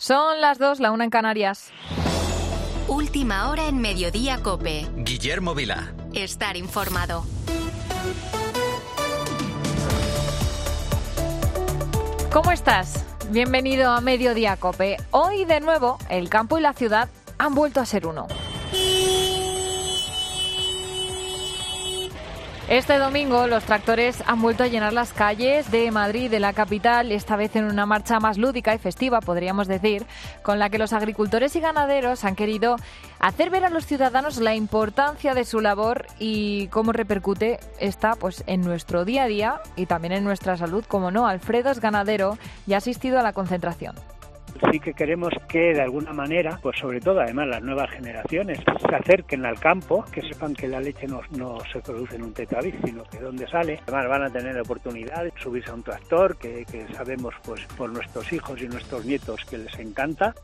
Son las 2, la 1 en Canarias. Última hora en Mediodía COPE. Guillermo Vilá. Estar informado. ¿Cómo estás? Bienvenido a Mediodía COPE. Hoy de nuevo el campo y la ciudad han vuelto a ser uno. Este domingo los tractores han vuelto a llenar las calles de Madrid, de la capital, esta vez en una marcha más lúdica y festiva, podríamos decir, con la que los agricultores y ganaderos han querido hacer ver a los ciudadanos la importancia de su labor y cómo repercute esta en nuestro día a día y también en nuestra salud. Como no, Alfredo es ganadero y ha asistido a la concentración. Sí que queremos que de alguna manera, pues sobre todo además las nuevas generaciones, se acerquen al campo, que sepan que la leche no se produce en un tetrabric, sino que dónde sale. Además van a tener la oportunidad de subirse a un tractor, que sabemos pues por nuestros hijos y nuestros nietos que les encanta.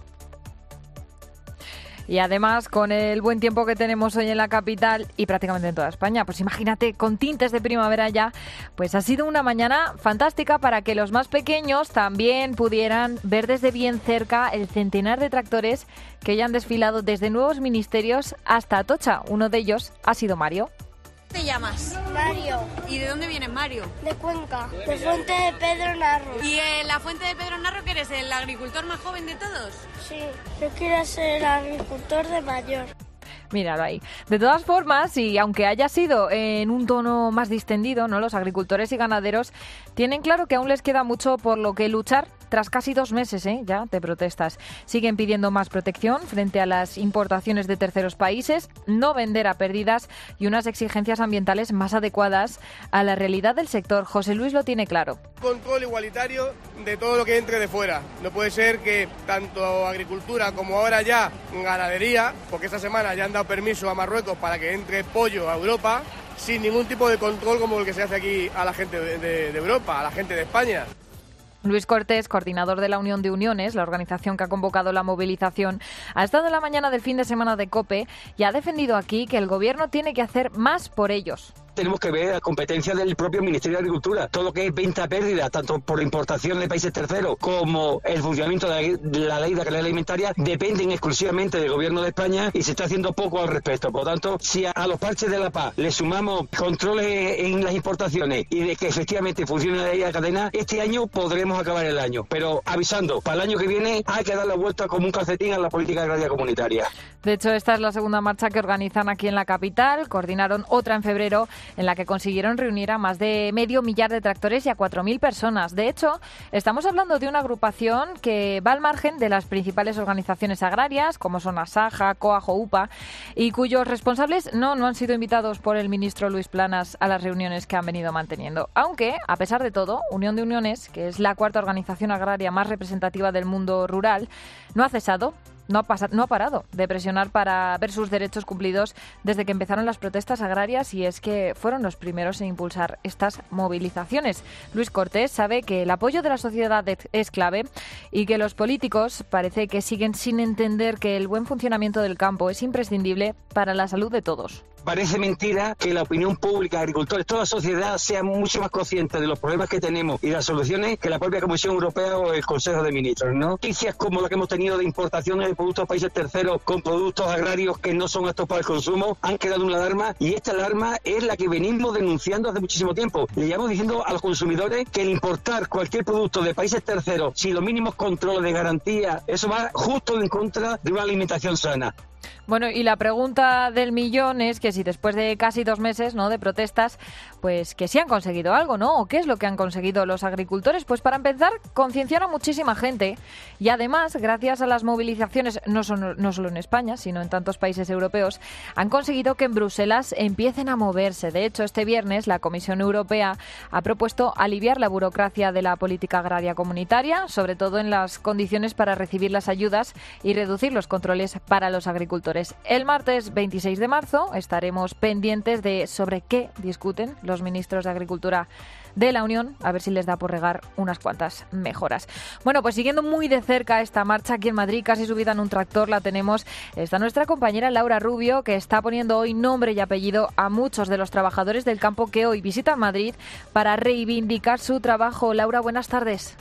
Y además, con el buen tiempo que tenemos hoy en la capital y prácticamente en toda España, pues imagínate, con tintes de primavera ya, pues ha sido una mañana fantástica para que los más pequeños también pudieran ver desde bien cerca el centenar de tractores que ya han desfilado desde nuevos ministerios hasta Atocha. Uno de ellos ha sido Mario. ¿Cómo te llamas? Mario. ¿Y de dónde vienes, Mario? De Cuenca, de Fuente de Pedro Narro. ¿Y en la Fuente de Pedro Narro que eres el agricultor más joven de todos? Sí, yo quiero ser el agricultor de mayor. Míralo ahí. De todas formas, y aunque haya sido en un tono más distendido, ¿no?, los agricultores y ganaderos tienen claro que aún les queda mucho por lo que luchar tras casi 2 meses ya de protestas. Siguen pidiendo más protección frente a las importaciones de terceros países, no vender a pérdidas y unas exigencias ambientales más adecuadas a la realidad del sector. José Luis lo tiene claro. Control igualitario de todo lo que entre de fuera. No puede ser que tanto agricultura como ahora ya ganadería, porque esta semana ya han dado permiso a Marruecos para que entre pollo a Europa, sin ningún tipo de control como el que se hace aquí a la gente de Europa, a la gente de España. Luis Cortés, coordinador de la Unión de Uniones, la organización que ha convocado la movilización, ha estado en la mañana del fin de semana de COPE y ha defendido aquí que el Gobierno tiene que hacer más por ellos. Tenemos que ver la competencia del propio Ministerio de Agricultura. Todo lo que es venta a pérdida, tanto por importación de países terceros como el funcionamiento de la ley de calidad alimentaria, dependen exclusivamente del Gobierno de España y se está haciendo poco al respecto. Por lo tanto, si a los parches de la paz le sumamos controles en las importaciones y de que efectivamente funcione la ley de cadena, este año podremos acabar el año. Pero avisando, para el año que viene hay que dar la vuelta como un calcetín a la política agraria comunitaria. De hecho, esta es la segunda marcha que organizan aquí en la capital. Coordinaron otra en febrero, en la que consiguieron reunir a más de 500.000 de tractores y a 4.000 personas. De hecho, estamos hablando de una agrupación que va al margen de las principales organizaciones agrarias, como son Asaja, COAG o UPA, y cuyos responsables no han sido invitados por el ministro Luis Planas a las reuniones que han venido manteniendo. Aunque, a pesar de todo, Unión de Uniones, que es la cuarta organización agraria más representativa del mundo rural, no ha cesado. No ha parado de presionar para ver sus derechos cumplidos desde que empezaron las protestas agrarias, y es que fueron los primeros en impulsar estas movilizaciones. Luis Cortés sabe que el apoyo de la sociedad es clave y que los políticos parece que siguen sin entender que el buen funcionamiento del campo es imprescindible para la salud de todos. Parece mentira que la opinión pública, agricultores, toda la sociedad sea mucho más consciente de los problemas que tenemos y las soluciones que la propia Comisión Europea o el Consejo de Ministros, ¿no? Noticias como la que hemos tenido de importaciones de productos a países terceros con productos agrarios que no son aptos para el consumo han creado una alarma, y esta alarma es la que venimos denunciando hace muchísimo tiempo. Le llevamos diciendo a los consumidores que el importar cualquier producto de países terceros sin los mínimos controles de garantía, eso va justo en contra de una alimentación sana. Bueno, y la pregunta del millón es que si después de casi 2 meses, ¿no?, de protestas, pues que sí han conseguido algo, ¿no? ¿O qué es lo que han conseguido los agricultores? Pues para empezar, concienciar a muchísima gente, y además, gracias a las movilizaciones, no solo en España, sino en tantos países europeos, han conseguido que en Bruselas empiecen a moverse. De hecho, este viernes la Comisión Europea ha propuesto aliviar la burocracia de la política agraria comunitaria, sobre todo en las condiciones para recibir las ayudas, y reducir los controles para los agricultores. El martes 26 de marzo estaremos pendientes de sobre qué discuten los ministros de Agricultura de la Unión, a ver si les da por regar unas cuantas mejoras. Bueno, pues siguiendo muy de cerca esta marcha aquí en Madrid, casi subida en un tractor, la tenemos. Está nuestra compañera Laura Rubio, que está poniendo hoy nombre y apellido a muchos de los trabajadores del campo que hoy visitan Madrid para reivindicar su trabajo. Laura, buenas tardes.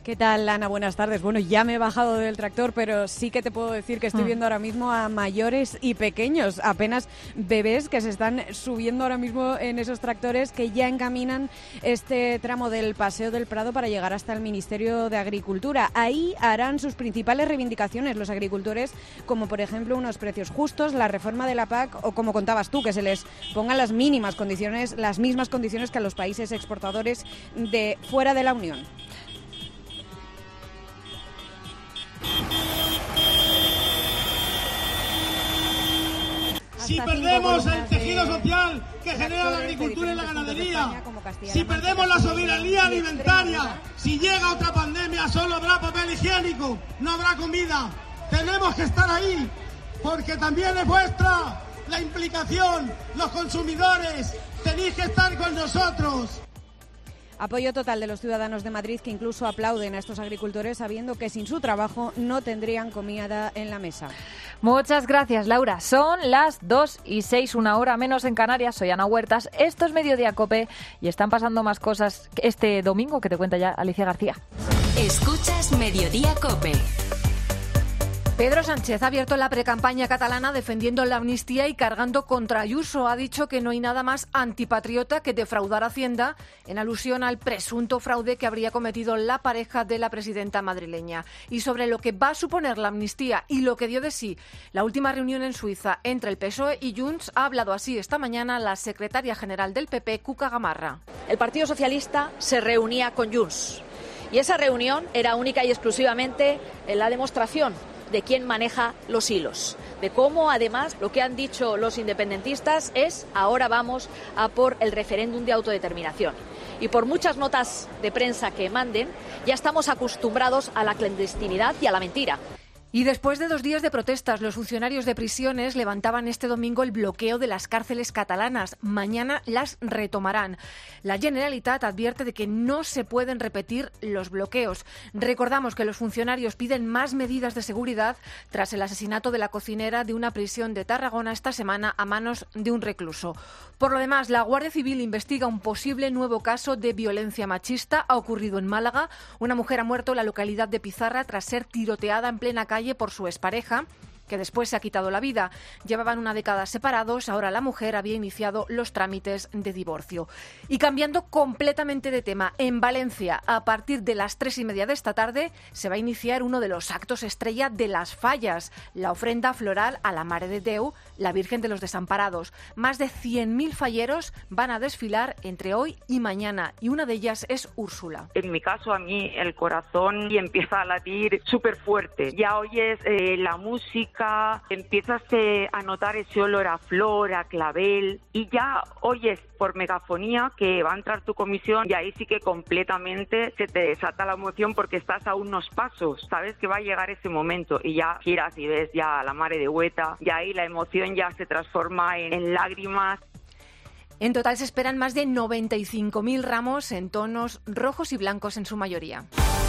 ¿Qué tal, Ana? Buenas tardes. Bueno, ya me he bajado del tractor, pero sí que te puedo decir que estoy viendo ahora mismo a mayores y pequeños, apenas bebés que se están subiendo ahora mismo en esos tractores que ya encaminan este tramo del Paseo del Prado para llegar hasta el Ministerio de Agricultura. Ahí harán sus principales reivindicaciones los agricultores, como por ejemplo unos precios justos, la reforma de la PAC o, como contabas tú, que se les pongan las mismas condiciones que a los países exportadores de fuera de la Unión. Si perdemos el tejido social que genera la agricultura y la ganadería, si perdemos la soberanía alimentaria, si llega otra pandemia solo habrá papel higiénico, no habrá comida. Tenemos que estar ahí, porque también es vuestra la implicación, los consumidores, tenéis que estar con nosotros. Apoyo total de los ciudadanos de Madrid, que incluso aplauden a estos agricultores sabiendo que sin su trabajo no tendrían comida en la mesa. Muchas gracias, Laura. Son las 2:06, 1 hora menos en Canarias. Soy Ana Huertas. Esto es Mediodía COPE y están pasando más cosas este domingo que te cuenta ya Alicia García. Escuchas Mediodía COPE. Pedro Sánchez ha abierto la precampaña catalana defendiendo la amnistía y cargando contra Ayuso. Ha dicho que no hay nada más antipatriota que defraudar Hacienda, en alusión al presunto fraude que habría cometido la pareja de la presidenta madrileña. Y sobre lo que va a suponer la amnistía y lo que dio de sí la última reunión en Suiza entre el PSOE y Junts, ha hablado así esta mañana la secretaria general del PP, Cuca Gamarra. El Partido Socialista se reunía con Junts y esa reunión era única y exclusivamente la demostración de quién maneja los hilos, de cómo además lo que han dicho los independentistas es ahora vamos a por el referéndum de autodeterminación. Y por muchas notas de prensa que manden, ya estamos acostumbrados a la clandestinidad y a la mentira. Y después de 2 días de protestas, los funcionarios de prisiones levantaban este domingo el bloqueo de las cárceles catalanas. Mañana las retomarán. La Generalitat advierte de que no se pueden repetir los bloqueos. Recordamos que los funcionarios piden más medidas de seguridad tras el asesinato de la cocinera de una prisión de Tarragona esta semana a manos de un recluso. Por lo demás, la Guardia Civil investiga un posible nuevo caso de violencia machista. Ha ocurrido en Málaga. Una mujer ha muerto en la localidad de Pizarra tras ser tiroteada en plena calle por su expareja, que después se ha quitado la vida. Llevaban una década separados, ahora la mujer había iniciado los trámites de divorcio. Y cambiando completamente de tema, en Valencia, a partir de las 3:30 de esta tarde, se va a iniciar uno de los actos estrella de las fallas, la ofrenda floral a la Mare de Déu, la Virgen de los Desamparados. Más de 100.000 falleros van a desfilar entre hoy y mañana, y una de ellas es Úrsula. En mi caso, a mí el corazón y empieza a latir súper fuerte. Ya oyes la música, empiezas a notar ese olor a flor, a clavel, y ya oyes por megafonía que va a entrar tu comisión, y ahí sí que completamente se te desata la emoción porque estás a unos pasos, sabes que va a llegar ese momento y ya giras y ves ya a la Mare de Hueta, y ahí la emoción ya se transforma en lágrimas. En total se esperan más de 95.000 ramos en tonos rojos y blancos en su mayoría.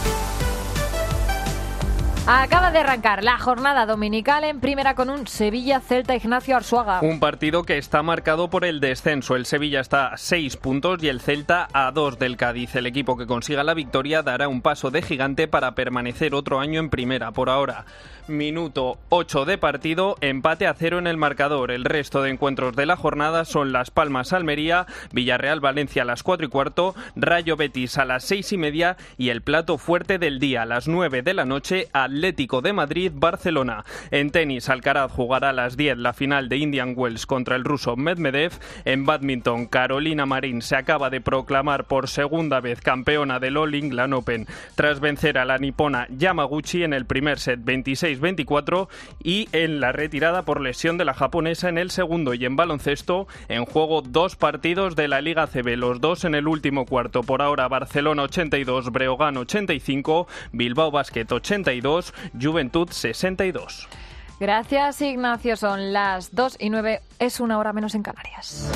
Acaba de arrancar la jornada dominical en primera con un Sevilla-Celta. Ignacio Arzuaga. Un partido que está marcado por el descenso. El Sevilla está a 6 puntos y el Celta a 2 del Cádiz. El equipo que consiga la victoria dará un paso de gigante para permanecer otro año en primera. Por ahora, minuto 8 de partido, empate a 0 en el marcador. El resto de encuentros de la jornada son Las Palmas-Almería, Villarreal-Valencia a las 4:15, Rayo-Betis a las 6:30 y el plato fuerte del día a las 9 de la noche, Atlético de Madrid-Barcelona. En tenis, Alcaraz jugará a las 10 la final de Indian Wells contra el ruso Medvedev. En bádminton, Carolina Marín se acaba de proclamar por segunda vez campeona del All England Open tras vencer a la nipona Yamaguchi en el primer set 26-24 y en la retirada por lesión de la japonesa en el segundo. Y en baloncesto, en juego 2 partidos de la Liga ACB, los 2 en el último cuarto. Por ahora, Barcelona 82, Breogán 85, Bilbao Basket 82, Juventud 62. Gracias, Ignacio. Son las 2:09, es 1 hora menos en Canarias.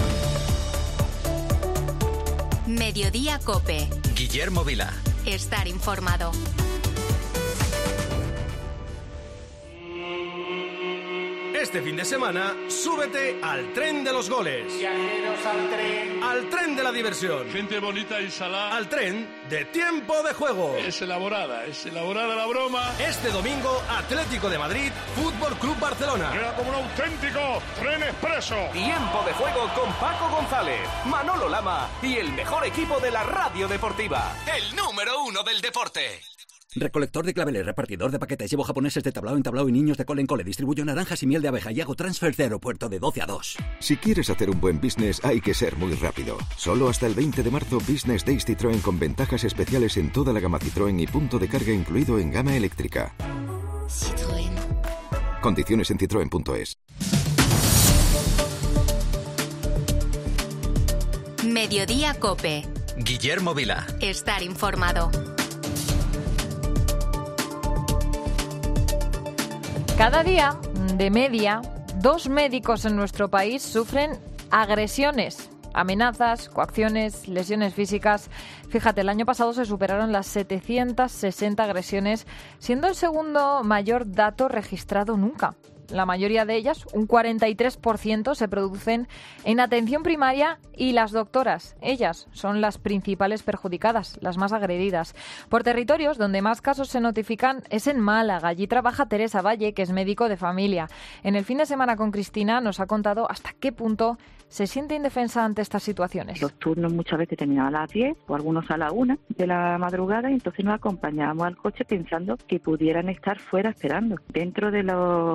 Mediodía COPE. Guillermo Vila. Estar informado. Este fin de semana, súbete al tren de los goles. Viajeros al tren. Al tren de la diversión. Gente bonita y salada. Al tren de tiempo de juego. Es elaborada la broma. Este domingo, Atlético de Madrid, Fútbol Club Barcelona. Era como un auténtico tren expreso. Tiempo de juego con Paco González, Manolo Lama y el mejor equipo de la radio deportiva. El número 1 del deporte. Recolector de claveles, repartidor de paquetes, llevo japoneses de tablao en tablao y niños de cole en cole, distribuyo naranjas y miel de abeja y hago transfer de aeropuerto de 12 a 2. Si quieres hacer un buen business hay que ser muy rápido. Solo hasta el 20 de marzo Business Days Citroën con ventajas especiales en toda la gama Citroën y punto de carga incluido en gama eléctrica. Citroën. Condiciones en citroen.es. Mediodía COPE. Guillermo Vila. Estar informado. Cada día, de media, 2 médicos en nuestro país sufren agresiones, amenazas, coacciones, lesiones físicas. Fíjate, el año pasado se superaron las 760 agresiones, siendo el segundo mayor dato registrado nunca. La mayoría de ellas, un 43%, se producen en atención primaria y las doctoras, ellas son las principales perjudicadas, las más agredidas. Por territorios, donde más casos se notifican es en Málaga. Allí trabaja Teresa Valle, que es médico de familia. En el fin de semana con Cristina nos ha contado hasta qué punto se siente indefensa ante estas situaciones. Los turnos muchas veces terminaban a las 10 o algunos a la 1 de la madrugada y entonces nos acompañábamos al coche pensando que pudieran estar fuera esperando. Dentro de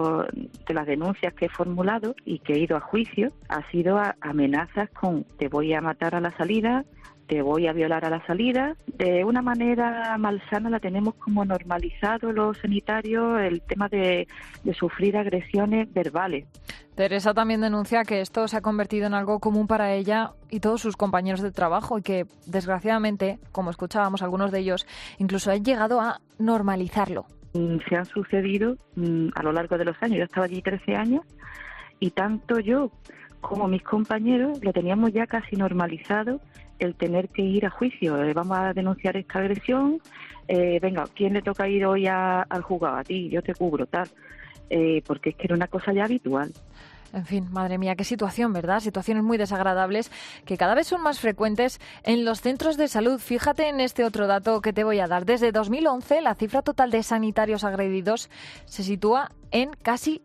las denuncias que he formulado y que he ido a juicio ha sido amenazas con te voy a matar a la salida, te voy a violar a la salida. De una manera malsana la tenemos como normalizado los sanitarios el tema de sufrir agresiones verbales. Teresa también denuncia que esto se ha convertido en algo común para ella y todos sus compañeros de trabajo y que, desgraciadamente, como escuchábamos, algunos de ellos incluso han llegado a normalizarlo. Se han sucedido a lo largo de los años. Yo estaba allí 13 años y tanto yo como mis compañeros lo teníamos ya casi normalizado el tener que ir a juicio. Vamos a denunciar esta agresión. Venga, ¿quién le toca ir hoy al juzgado? A ti, yo te cubro, tal. Porque es que era una cosa ya habitual. En fin, madre mía, qué situación, ¿verdad? Situaciones muy desagradables que cada vez son más frecuentes en los centros de salud. Fíjate en este otro dato que te voy a dar. Desde 2011, la cifra total de sanitarios agredidos se sitúa en casi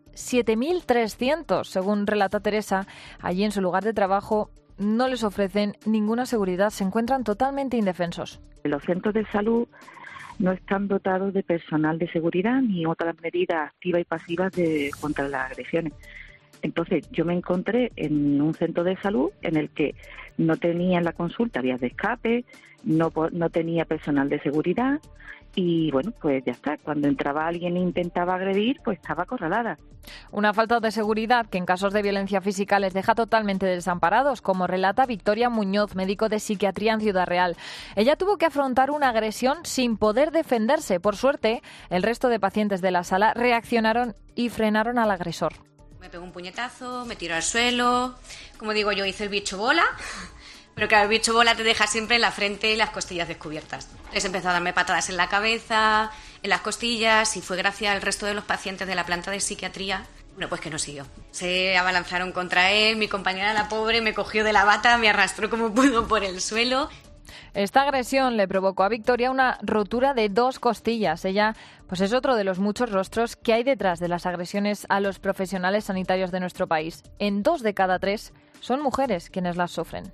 7.300. Según relata Teresa, allí en su lugar de trabajo no les ofrecen ninguna seguridad. Se encuentran totalmente indefensos. Los centros de salud no están dotados de personal de seguridad ni otras medidas activas y pasivas contra las agresiones. Entonces yo me encontré en un centro de salud en el que no tenía en la consulta vías de escape, no tenía personal de seguridad y bueno, pues ya está. Cuando entraba alguien e intentaba agredir, pues estaba acorralada. Una falta de seguridad que en casos de violencia física les deja totalmente desamparados, como relata Victoria Muñoz, médico de psiquiatría en Ciudad Real. Ella tuvo que afrontar una agresión sin poder defenderse. Por suerte, el resto de pacientes de la sala reaccionaron y frenaron al agresor. Me pegó un puñetazo, me tiró al suelo, como digo yo, hice el bicho bola, pero claro, el bicho bola te deja siempre en la frente y las costillas descubiertas. Les empezó a darme patadas en la cabeza, en las costillas y fue gracias al resto de los pacientes de la planta de psiquiatría, bueno, pues que no siguió. Se abalanzaron contra él, mi compañera, la pobre, me cogió de la bata, me arrastró como pudo por el suelo. Esta agresión le provocó a Victoria una rotura de 2 costillas. Ella pues es otro de los muchos rostros que hay detrás de las agresiones a los profesionales sanitarios de nuestro país. En 2 de cada 3 son mujeres quienes las sufren.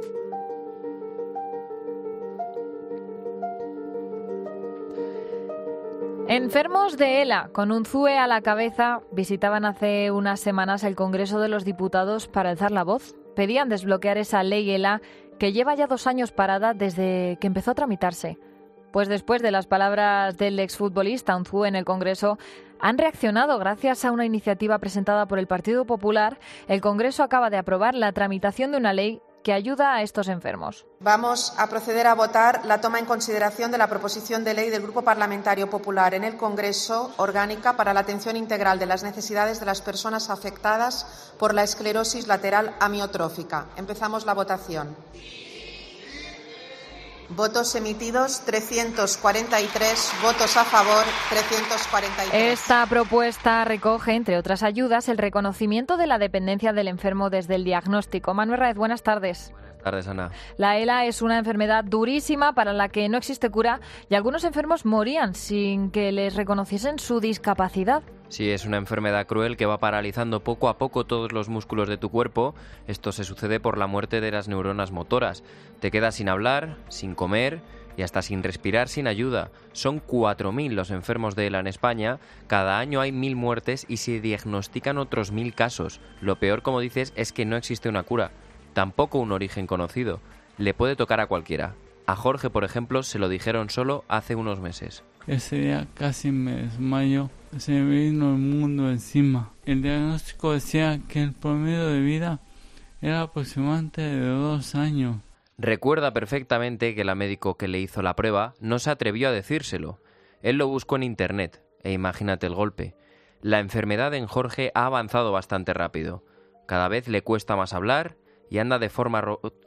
Enfermos de ELA, con un ZUE a la cabeza, visitaban hace unas semanas el Congreso de los Diputados para alzar la voz. Pedían desbloquear esa ley ELA que lleva ya 2 años parada desde que empezó a tramitarse. Pues después de las palabras del exfutbolista Unzúe en el Congreso, han reaccionado gracias a una iniciativa presentada por el Partido Popular. El Congreso acaba de aprobar la tramitación de una ley que ayuda a estos enfermos. Vamos a proceder a votar la toma en consideración de la proposición de ley del Grupo Parlamentario Popular en el Congreso orgánica para la atención integral de las necesidades de las personas afectadas por la esclerosis lateral amiotrófica. Empezamos la votación. Votos emitidos 343, votos a favor 343. Esta propuesta recoge, entre otras ayudas, el reconocimiento de la dependencia del enfermo desde el diagnóstico. Manuel Raez, buenas tardes. Buenas tardes, Ana. La ELA es una enfermedad durísima para la que no existe cura y algunos enfermos morían sin que les reconociesen su discapacidad. Sí, es una enfermedad cruel que va paralizando poco a poco todos los músculos de tu cuerpo. Esto se sucede por la muerte de las neuronas motoras. Te quedas sin hablar, sin comer y hasta sin respirar sin ayuda. Son 4.000 los enfermos de ELA en España. Cada año hay 1.000 muertes y se diagnostican otros 1.000 casos. Lo peor, como dices, es que no existe una cura. Tampoco un origen conocido. Le puede tocar a cualquiera. A Jorge, por ejemplo, se lo dijeron solo hace unos meses. Ese día casi me desmayo. Se me vino el mundo encima. El diagnóstico decía que el promedio de vida era aproximadamente de 2 años. Recuerda perfectamente que la médico que le hizo la prueba no se atrevió a decírselo. Él lo buscó en internet e imagínate el golpe. La enfermedad en Jorge ha avanzado bastante rápido. Cada vez le cuesta más hablar y anda de forma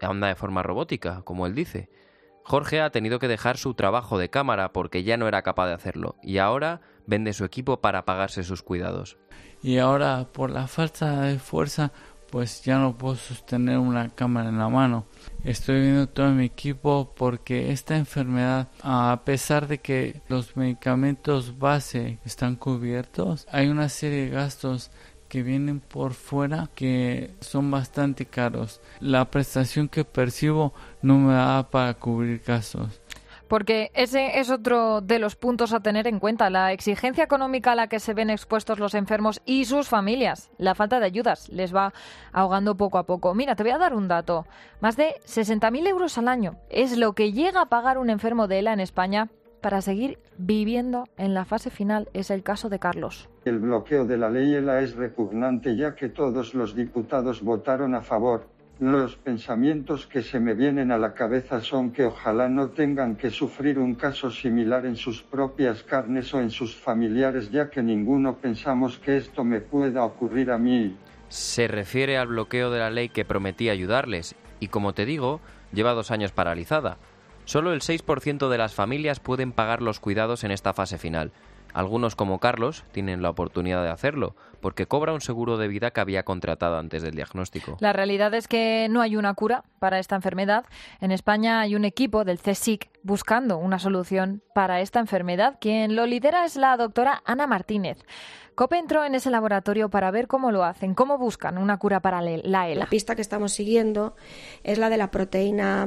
robótica, como él dice. Jorge ha tenido que dejar su trabajo de cámara porque ya no era capaz de hacerlo y ahora vende su equipo para pagarse sus cuidados. Y ahora, por la falta de fuerza, pues ya no puedo sostener una cámara en la mano. Estoy viendo todo mi equipo porque esta enfermedad, a pesar de que los medicamentos base están cubiertos, hay una serie de gastos que vienen por fuera que son bastante caros. La prestación que percibo no me da para cubrir gastos. Porque ese es otro de los puntos a tener en cuenta, la exigencia económica a la que se ven expuestos los enfermos y sus familias. La falta de ayudas les va ahogando poco a poco. Mira, te voy a dar un dato. Más de 60.000 euros al año es lo que llega a pagar un enfermo de ELA en España para seguir viviendo en la fase final. Es el caso de Carlos. El bloqueo de la ley ELA es repugnante ya que todos los diputados votaron a favor. Los pensamientos que se me vienen a la cabeza son que ojalá no tengan que sufrir un caso similar en sus propias carnes o en sus familiares, ya que ninguno pensamos que esto me pueda ocurrir a mí. Se refiere al bloqueo de la ley que prometía ayudarles y, como te digo, lleva 2 años paralizada. Solo el 6% de las familias pueden pagar los cuidados en esta fase final. Algunos, como Carlos, tienen la oportunidad de hacerlo, porque cobra un seguro de vida que había contratado antes del diagnóstico. La realidad es que no hay una cura para esta enfermedad. En España hay un equipo del CSIC buscando una solución para esta enfermedad. Quien lo lidera es la doctora Ana Martínez. COPE entró en ese laboratorio para ver cómo lo hacen, cómo buscan una cura para la ELA. La pista que estamos siguiendo es la de la proteína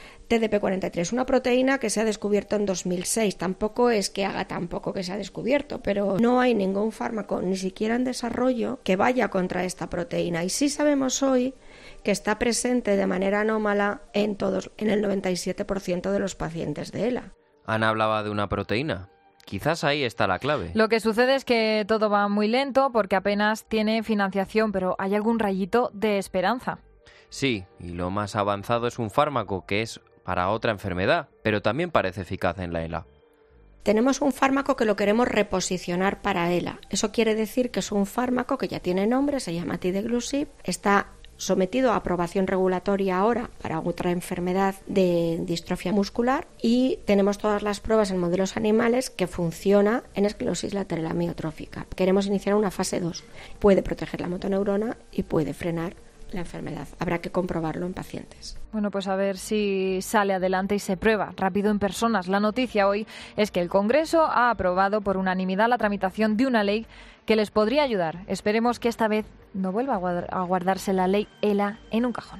TDP43, una proteína que se ha descubierto en 2006. Tampoco es que haga tan poco que se ha descubierto, pero no hay ningún fármaco, ni siquiera en desarrollo, que vaya contra esta proteína. Y sí sabemos hoy que está presente de manera anómala en el 97% de los pacientes de ELA. Ana hablaba de una proteína. Quizás ahí está la clave. Lo que sucede es que todo va muy lento porque apenas tiene financiación, pero hay algún rayito de esperanza. Sí, y lo más avanzado es un fármaco que es para otra enfermedad, pero también parece eficaz en la ELA. Tenemos un fármaco que lo queremos reposicionar para ELA. Eso quiere decir que es un fármaco que ya tiene nombre, se llama Tideglusib, está sometido a aprobación regulatoria ahora para otra enfermedad de distrofia muscular y tenemos todas las pruebas en modelos animales que funciona en esclerosis lateral amiotrófica. Queremos iniciar una fase 2. Puede proteger la motoneurona y puede frenar la enfermedad. Habrá que comprobarlo en pacientes. Bueno, pues a ver si sale adelante y se prueba rápido en personas. La noticia hoy es que el Congreso ha aprobado por unanimidad la tramitación de una ley que les podría ayudar. Esperemos que esta vez no vuelva a guardarse la ley ELA en un cajón.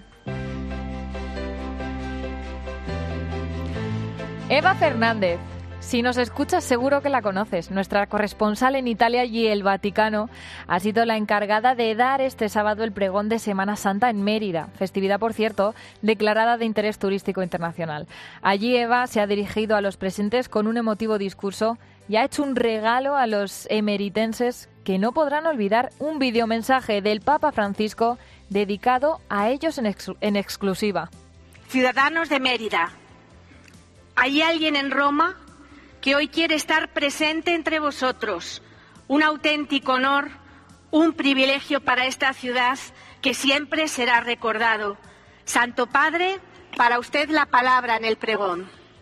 Eva Fernández. Si nos escuchas, seguro que la conoces. Nuestra corresponsal en Italia y el Vaticano ha sido la encargada de dar este sábado el pregón de Semana Santa en Mérida, festividad, por cierto, declarada de interés turístico internacional. Allí Eva se ha dirigido a los presentes con un emotivo discurso y ha hecho un regalo a los emeritenses que no podrán olvidar, un videomensaje del Papa Francisco dedicado a ellos en exclusiva. Ciudadanos de Mérida, ¿hay alguien en Roma que hoy quiere estar presente entre vosotros? Un auténtico honor, un privilegio para esta ciudad que siempre será recordado. Santo Padre, para usted la palabra en el pregón.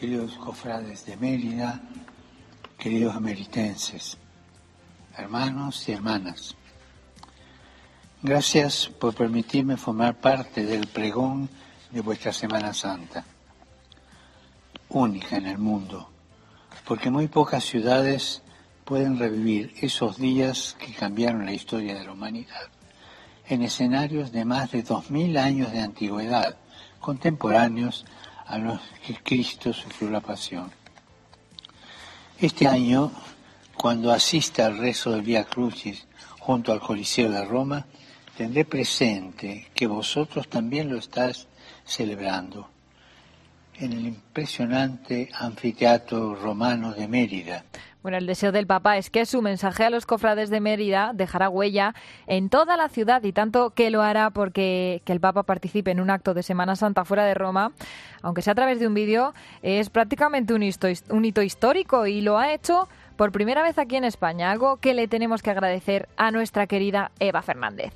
queridos cofrades de Mérida, queridos ameritenses, hermanos y hermanas. Gracias por permitirme formar parte del pregón de vuestra Semana Santa, única en el mundo, porque muy pocas ciudades pueden revivir esos días que cambiaron la historia de la humanidad en escenarios de más de 2000 años de antigüedad, contemporáneos a los que Cristo sufrió la pasión. Este año, cuando asista al rezo del Vía Crucis junto al Coliseo de Roma, tendré presente que vosotros también lo estáis celebrando en el impresionante anfiteatro romano de Mérida. Bueno, el deseo del Papa es que su mensaje a los cofrades de Mérida dejará huella en toda la ciudad, y tanto que lo hará, porque que el Papa participe en un acto de Semana Santa fuera de Roma, aunque sea a través de un vídeo, es prácticamente un hito histórico, y lo ha hecho por primera vez aquí en España, algo que le tenemos que agradecer a nuestra querida Eva Fernández.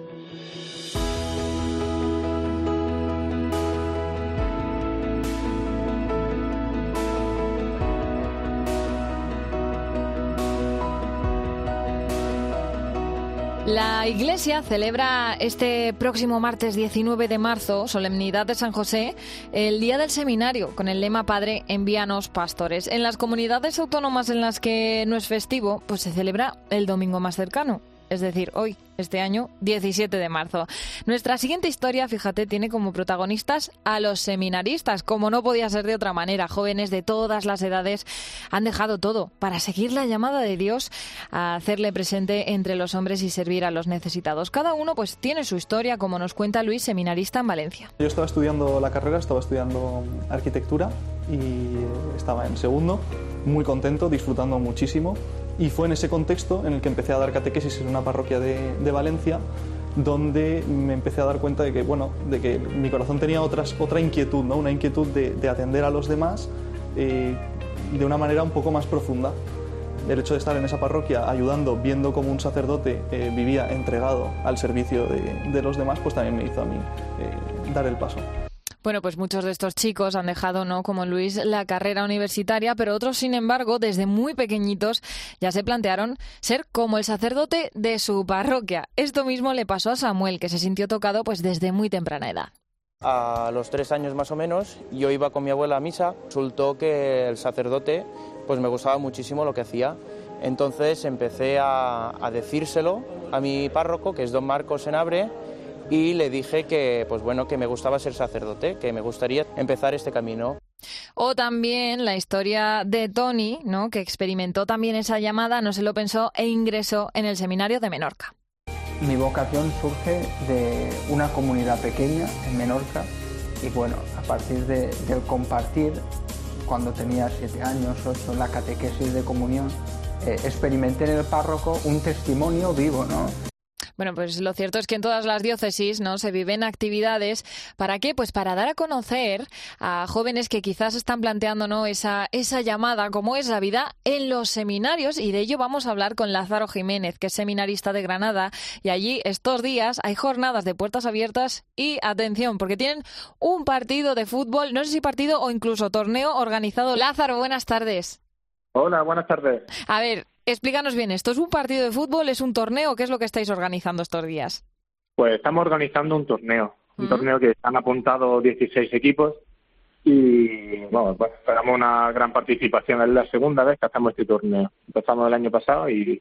La Iglesia celebra este próximo martes 19 de marzo, solemnidad de San José, el Día del Seminario, con el lema Padre, envíanos pastores. En las comunidades autónomas en las que no es festivo, pues se celebra el domingo más cercano, es decir, hoy, este año, 17 de marzo. Nuestra siguiente historia, fíjate, tiene como protagonistas a los seminaristas. Como no podía ser de otra manera, jóvenes de todas las edades han dejado todo para seguir la llamada de Dios a hacerle presente entre los hombres y servir a los necesitados. Cada uno pues tiene su historia, como nos cuenta Luis, seminarista en Valencia. Yo estaba estudiando la carrera, estaba estudiando arquitectura y estaba en segundo, muy contento, disfrutando muchísimo. Y fue en ese contexto en el que empecé a dar catequesis en una parroquia de Valencia, donde me empecé a dar cuenta de que mi corazón tenía otra inquietud, ¿no? Una inquietud de atender a los demás de una manera un poco más profunda. El hecho de estar en esa parroquia ayudando, viendo cómo un sacerdote vivía entregado al servicio de los demás, pues también me hizo a mí dar el paso. Bueno, pues muchos de estos chicos han dejado, ¿no?, como Luis, la carrera universitaria, pero otros, sin embargo, desde muy pequeñitos ya se plantearon ser como el sacerdote de su parroquia. Esto mismo le pasó a Samuel, que se sintió tocado pues desde muy temprana edad. A los 3 años más o menos, yo iba con mi abuela a misa. Resultó que el sacerdote pues me gustaba muchísimo lo que hacía. Entonces empecé a decírselo a mi párroco, que es don Marcos Senabre, y le dije que que me gustaba ser sacerdote, que me gustaría empezar este camino. O también la historia de Tony, ¿no?, que experimentó también esa llamada, no se lo pensó e ingresó en el seminario de Menorca. Mi vocación surge de una comunidad pequeña en Menorca y a partir del compartir, cuando tenía 7 años, 8, la catequesis de comunión, experimenté en el párroco un testimonio vivo, ¿no? Bueno, pues lo cierto es que en todas las diócesis, ¿no?, se viven actividades. ¿Para qué? Pues para dar a conocer a jóvenes que quizás están planteando, ¿no?, esa llamada, como es la vida en los seminarios, y de ello vamos a hablar con Lázaro Jiménez, que es seminarista de Granada, y allí estos días hay jornadas de puertas abiertas y atención, porque tienen un partido de fútbol, no sé si partido o incluso torneo organizado. Lázaro, buenas tardes. Hola, buenas tardes. A ver, explícanos bien, ¿esto es un partido de fútbol, es un torneo? ¿Qué es lo que estáis organizando estos días? Pues estamos organizando un torneo torneo que están apuntados 16 equipos y pues esperamos una gran participación. Es la segunda vez que hacemos este torneo. Empezamos el año pasado y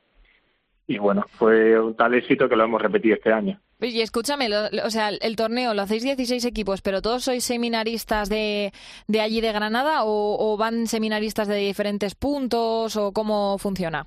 fue un tal éxito que lo hemos repetido este año. Y escúchame, el torneo lo hacéis 16 equipos, pero ¿todos sois seminaristas de allí de Granada o van seminaristas de diferentes puntos o cómo funciona?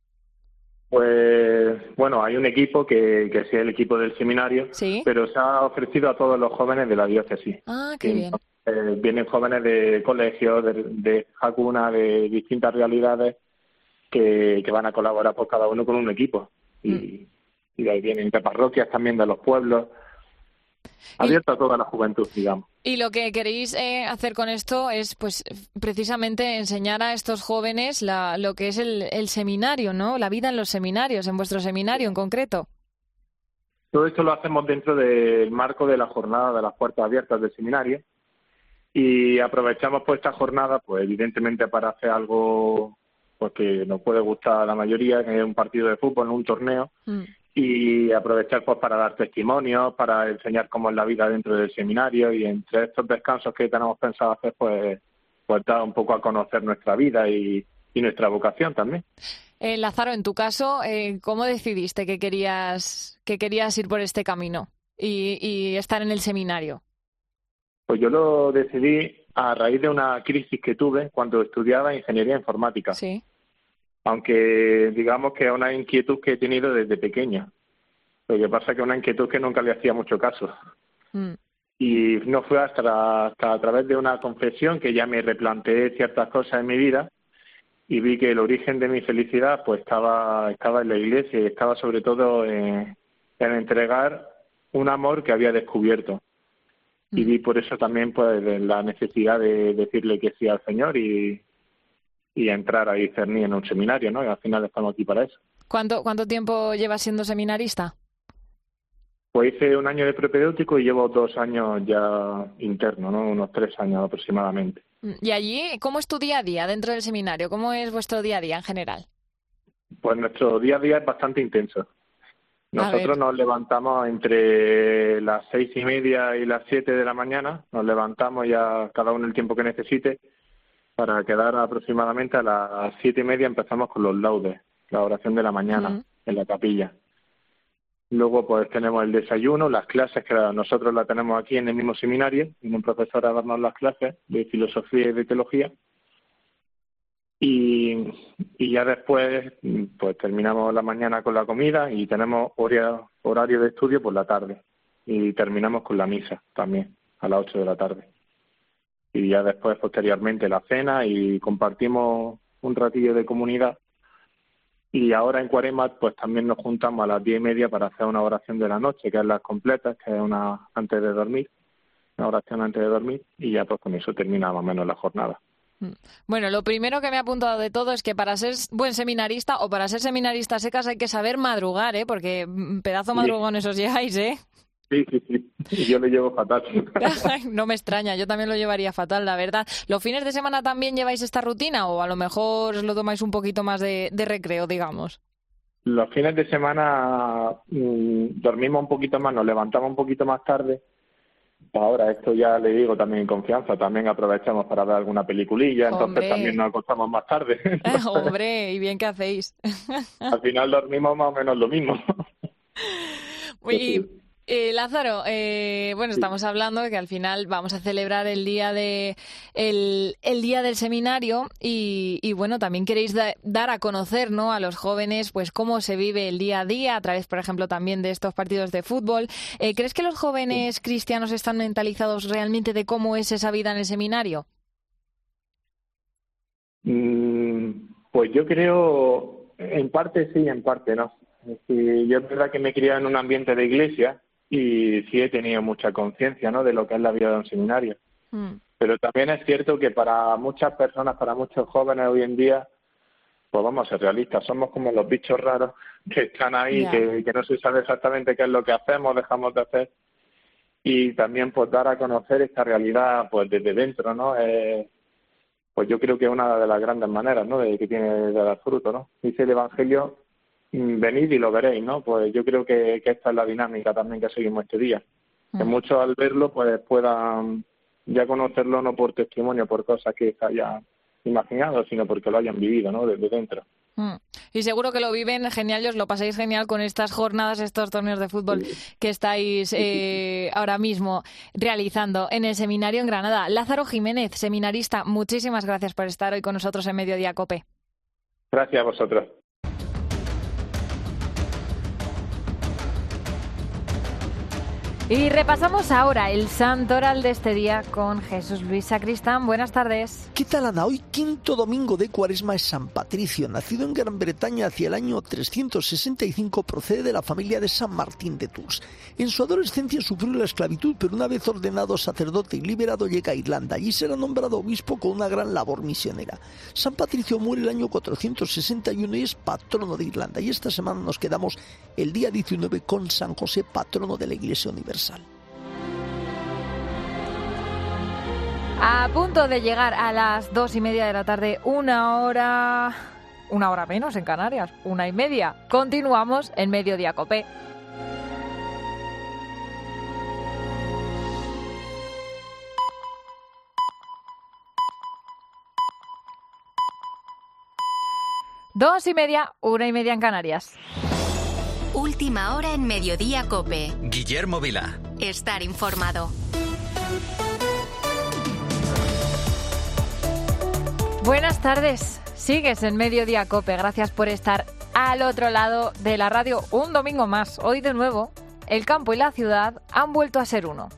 Pues hay un equipo que es el equipo del seminario, ¿sí?, pero se ha ofrecido a todos los jóvenes de la diócesis. Ah, qué bien. Vienen jóvenes de colegios, de Jacuna, de distintas realidades que van a colaborar por cada uno con un equipo. Y de ahí vienen de parroquias también, de los pueblos, abierto a toda la juventud, digamos. Y lo que queréis hacer con esto es, pues, precisamente enseñar a estos jóvenes lo que es el seminario, ¿no? La vida en los seminarios, en vuestro seminario en concreto. Todo esto lo hacemos dentro del marco de la jornada de las puertas abiertas del seminario, Y aprovechamos pues esta jornada, pues evidentemente para hacer algo pues que nos puede gustar a la mayoría, que es un partido de fútbol, un torneo, y aprovechar pues para dar testimonios, para enseñar cómo es la vida dentro del seminario, y entre estos descansos que tenemos pensado hacer, pues dar un poco a conocer nuestra vida y nuestra vocación también. Lázaro, en tu caso, ¿cómo decidiste que querías ir por este camino y estar en el seminario? Pues yo lo decidí a raíz de una crisis que tuve cuando estudiaba ingeniería informática. Sí. Aunque digamos que es una inquietud que he tenido desde pequeña. Lo que pasa es que es una inquietud que nunca le hacía mucho caso. Y no fue hasta a través de una confesión que ya me replanteé ciertas cosas en mi vida y vi que el origen de mi felicidad pues estaba en la iglesia y estaba sobre todo en entregar un amor que había descubierto. Y vi por eso también pues la necesidad de decirle que sí al Señor y entrar a discernir en un seminario, ¿no? Y al final estamos aquí para eso. ¿Cuánto tiempo llevas siendo seminarista? Pues hice 1 año de propedéutico y llevo 2 años ya interno, ¿no? Unos 3 años aproximadamente. ¿Y allí cómo es tu día a día dentro del seminario? ¿Cómo es vuestro día a día en general? Pues nuestro día a día es bastante intenso. Nosotros nos levantamos entre las 6:30 y las 7 de la mañana. Nos levantamos ya cada uno el tiempo que necesite para quedar aproximadamente a las 7:30. Empezamos con los laudes, la oración de la mañana en la capilla. Luego pues tenemos el desayuno, las clases que nosotros la tenemos aquí en el mismo seminario, viene un profesor a darnos las clases de filosofía y de teología. Y ya después pues terminamos la mañana con la comida y tenemos horario de estudio por la tarde. Y terminamos con la misa también, a las 8 de la tarde. Y ya después, posteriormente, la cena y compartimos un ratillo de comunidad. Y ahora en Cuaresma pues también nos juntamos a las 10:30 para hacer una oración de la noche, que es las completas, que es una antes de dormir, una oración antes de dormir, y ya pues con eso termina más o menos la jornada. Bueno, lo primero que me ha apuntado de todo es que para ser buen seminarista o para ser seminarista secas hay que saber madrugar, ¿eh? Porque pedazo madrugones os lleváis, ¿eh? Sí. Yo lo llevo fatal. No me extraña, yo también lo llevaría fatal, la verdad. ¿Los fines de semana también lleváis esta rutina o a lo mejor os lo tomáis un poquito más de recreo, digamos? Los fines de semana dormimos un poquito más, nos levantamos un poquito más tarde. Ahora, esto ya le digo también en confianza, también aprovechamos para ver alguna peliculilla, entonces también nos acostamos más tarde. Hombre, y bien que hacéis. Al final dormimos más o menos lo mismo. Y Lázaro, estamos hablando de que al final vamos a celebrar el día el día del seminario y bueno, también queréis dar a conocer, ¿no?, a los jóvenes pues cómo se vive el día a día a través, por ejemplo, también de estos partidos de fútbol. ¿Crees que los jóvenes cristianos están mentalizados realmente de cómo es esa vida en el seminario? Pues yo creo, en parte sí, en parte no. Yo es verdad que me he criado en un ambiente de iglesia y sí he tenido mucha conciencia, ¿no?, de lo que es la vida de un seminario. Pero también es cierto que para muchas personas, para muchos jóvenes hoy en día, pues vamos a ser realistas, somos como los bichos raros que están ahí, que no se sabe exactamente qué es lo que hacemos, dejamos de hacer. Y también pues dar a conocer esta realidad pues desde dentro, ¿no? Pues yo creo que es una de las grandes maneras, ¿no?, de que tiene de dar fruto, ¿no? Dice el Evangelio: venid y lo veréis, ¿no? Pues yo creo que esta es la dinámica también que seguimos este día. Que muchos al verlo pues puedan ya conocerlo no por testimonio, por cosas que se hayan imaginado, sino porque lo hayan vivido, ¿no?, desde dentro. Y seguro que lo viven genial y os lo pasáis genial con estas jornadas, estos torneos de fútbol que estáis ahora mismo realizando en el seminario en Granada. Lázaro Jiménez, seminarista, muchísimas gracias por estar hoy con nosotros en Mediodía COPE. Gracias a vosotros. Y repasamos ahora el santoral de este día con Jesús Luis Sacristán. Buenas tardes. ¿Qué tal, Ana? Hoy, quinto domingo de Cuaresma, es San Patricio. Nacido en Gran Bretaña hacia el año 365, procede de la familia de San Martín de Tours. En su adolescencia sufrió la esclavitud, pero una vez ordenado sacerdote y liberado llega a Irlanda. Allí será nombrado obispo con una gran labor misionera. San Patricio muere el año 461 y es patrono de Irlanda. Y esta semana nos quedamos el día 19 con San José, patrono de la Iglesia Universal. A punto de llegar a las 2:30 de la tarde, una hora menos en Canarias, 1:30. Continuamos en Mediodía COPE. Dos y media, 1:30 en Canarias. Última hora en Mediodía COPE. Guillermo Vila. Estar informado. Buenas tardes. Sigues en Mediodía COPE. Gracias por estar al otro lado de la radio un domingo más. Hoy de nuevo, el campo y la ciudad han vuelto a ser uno.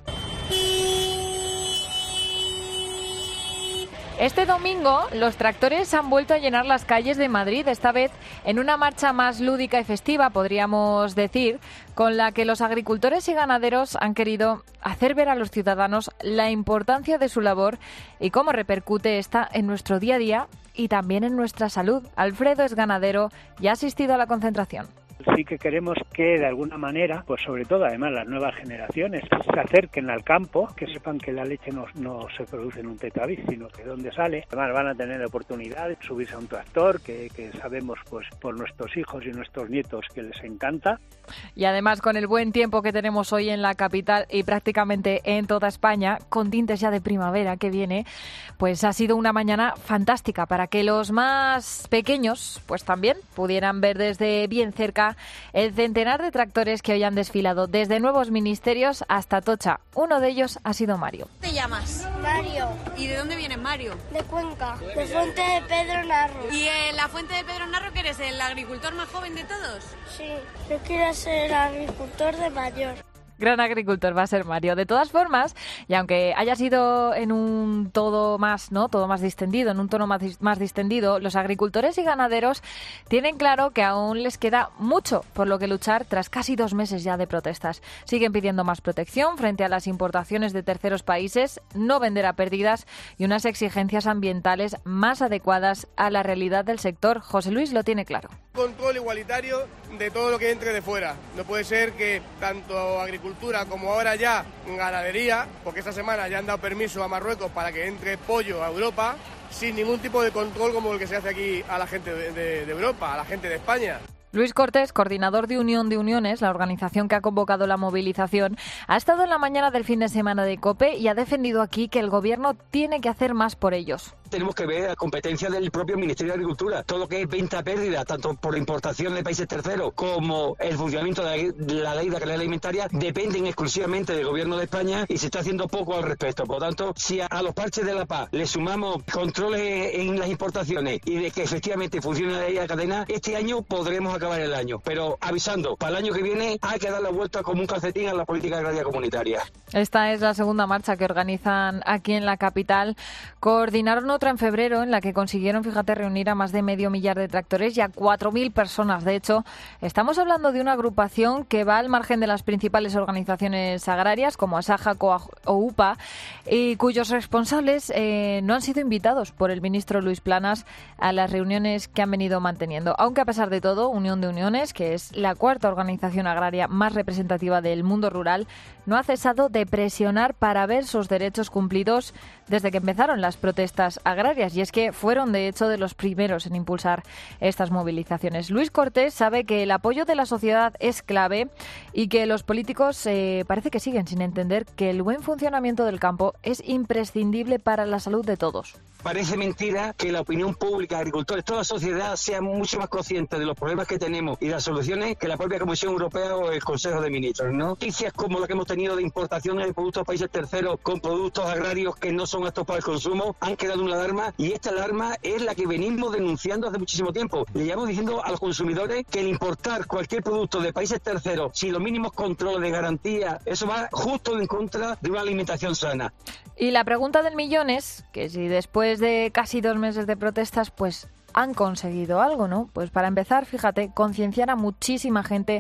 Este domingo, los tractores han vuelto a llenar las calles de Madrid, esta vez en una marcha más lúdica y festiva, podríamos decir, con la que los agricultores y ganaderos han querido hacer ver a los ciudadanos la importancia de su labor y cómo repercute esta en nuestro día a día y también en nuestra salud. Alfredo es ganadero y ha asistido a la concentración. Sí que queremos que de alguna manera, pues sobre todo además las nuevas generaciones, se acerquen al campo, que sepan que la leche no se produce en un tetaviz, sino que donde sale. Además van a tener oportunidad de subirse a un tractor, que sabemos pues por nuestros hijos y nuestros nietos que les encanta. Y además con el buen tiempo que tenemos hoy en la capital y prácticamente en toda España, con tintes ya de primavera que viene, pues ha sido una mañana fantástica para que los más pequeños pues también pudieran ver desde bien cerca el centenar de tractores que hoy han desfilado desde nuevos ministerios hasta Atocha. Uno de ellos ha sido Mario. ¿Cómo te llamas? Mario. ¿Y de dónde vienes, Mario? De Cuenca, de Fuente de Pedro Narro. ¿Y en la Fuente de Pedro Narro que eres el agricultor más joven de todos? Sí, yo quiero ser agricultor de mayor. Gran agricultor va a ser Mario. De todas formas, y aunque haya sido en un todo más distendido, en un tono más distendido, los agricultores y ganaderos tienen claro que aún les queda mucho por lo que luchar tras casi 2 meses ya de protestas. Siguen pidiendo más protección frente a las importaciones de terceros países, no vender a pérdidas y unas exigencias ambientales más adecuadas a la realidad del sector. José Luis lo tiene claro. Control igualitario de todo lo que entre de fuera. No puede ser que tanto agricultura como ahora ya ganadería, porque esta semana ya han dado permiso a Marruecos para que entre pollo a Europa, sin ningún tipo de control como el que se hace aquí a la gente de Europa, a la gente de España. Luis Cortés, coordinador de Unión de Uniones, la organización que ha convocado la movilización, ha estado en la mañana del fin de semana de COPE y ha defendido aquí que el Gobierno tiene que hacer más por ellos. Tenemos que ver la competencia del propio Ministerio de Agricultura. Todo lo que es venta a pérdida, tanto por importación de países terceros como el funcionamiento de la ley de calidad alimentaria, dependen exclusivamente del Gobierno de España y se está haciendo poco al respecto. Por lo tanto, si a los parches de la PAC le sumamos controles en las importaciones y de que efectivamente funcione la ley de cadena, este año podremos acabar el año, pero avisando, para el año que viene hay que dar la vuelta como un calcetín a la política agraria comunitaria. Esta es la segunda marcha que organizan aquí en la capital. Coordinaron otra en febrero en la que consiguieron, fíjate, reunir a más de 500.000 de tractores y a 4.000 personas. De hecho, estamos hablando de una agrupación que va al margen de las principales organizaciones agrarias como Asaja o UPA y cuyos responsables no han sido invitados por el ministro Luis Planas a las reuniones que han venido manteniendo. Aunque a pesar de todo, Unión de Uniones, que es la cuarta organización agraria más representativa del mundo rural, no ha cesado de presionar para ver sus derechos cumplidos desde que empezaron las protestas agrarias. Y es que fueron, de hecho, de los primeros en impulsar estas movilizaciones. Luis Cortés sabe que el apoyo de la sociedad es clave y que los políticos parece que siguen sin entender que el buen funcionamiento del campo es imprescindible para la salud de todos. Parece mentira que la opinión pública, agricultores, toda la sociedad sea mucho más consciente de los problemas que tenemos y las soluciones que la propia Comisión Europea o el Consejo de Ministros, ¿no? Noticias como la que hemos tenido de importaciones de productos a países terceros con productos agrarios que no son aptos para el consumo han creado una alarma y esta alarma es la que venimos denunciando hace muchísimo tiempo. Le llevamos diciendo a los consumidores que el importar cualquier producto de países terceros sin los mínimos controles de garantía, eso va justo en contra de una alimentación sana. Y la pregunta del millón es que si después de casi 2 meses de protestas, pues han conseguido algo, ¿no? Pues para empezar, fíjate, concienciar a muchísima gente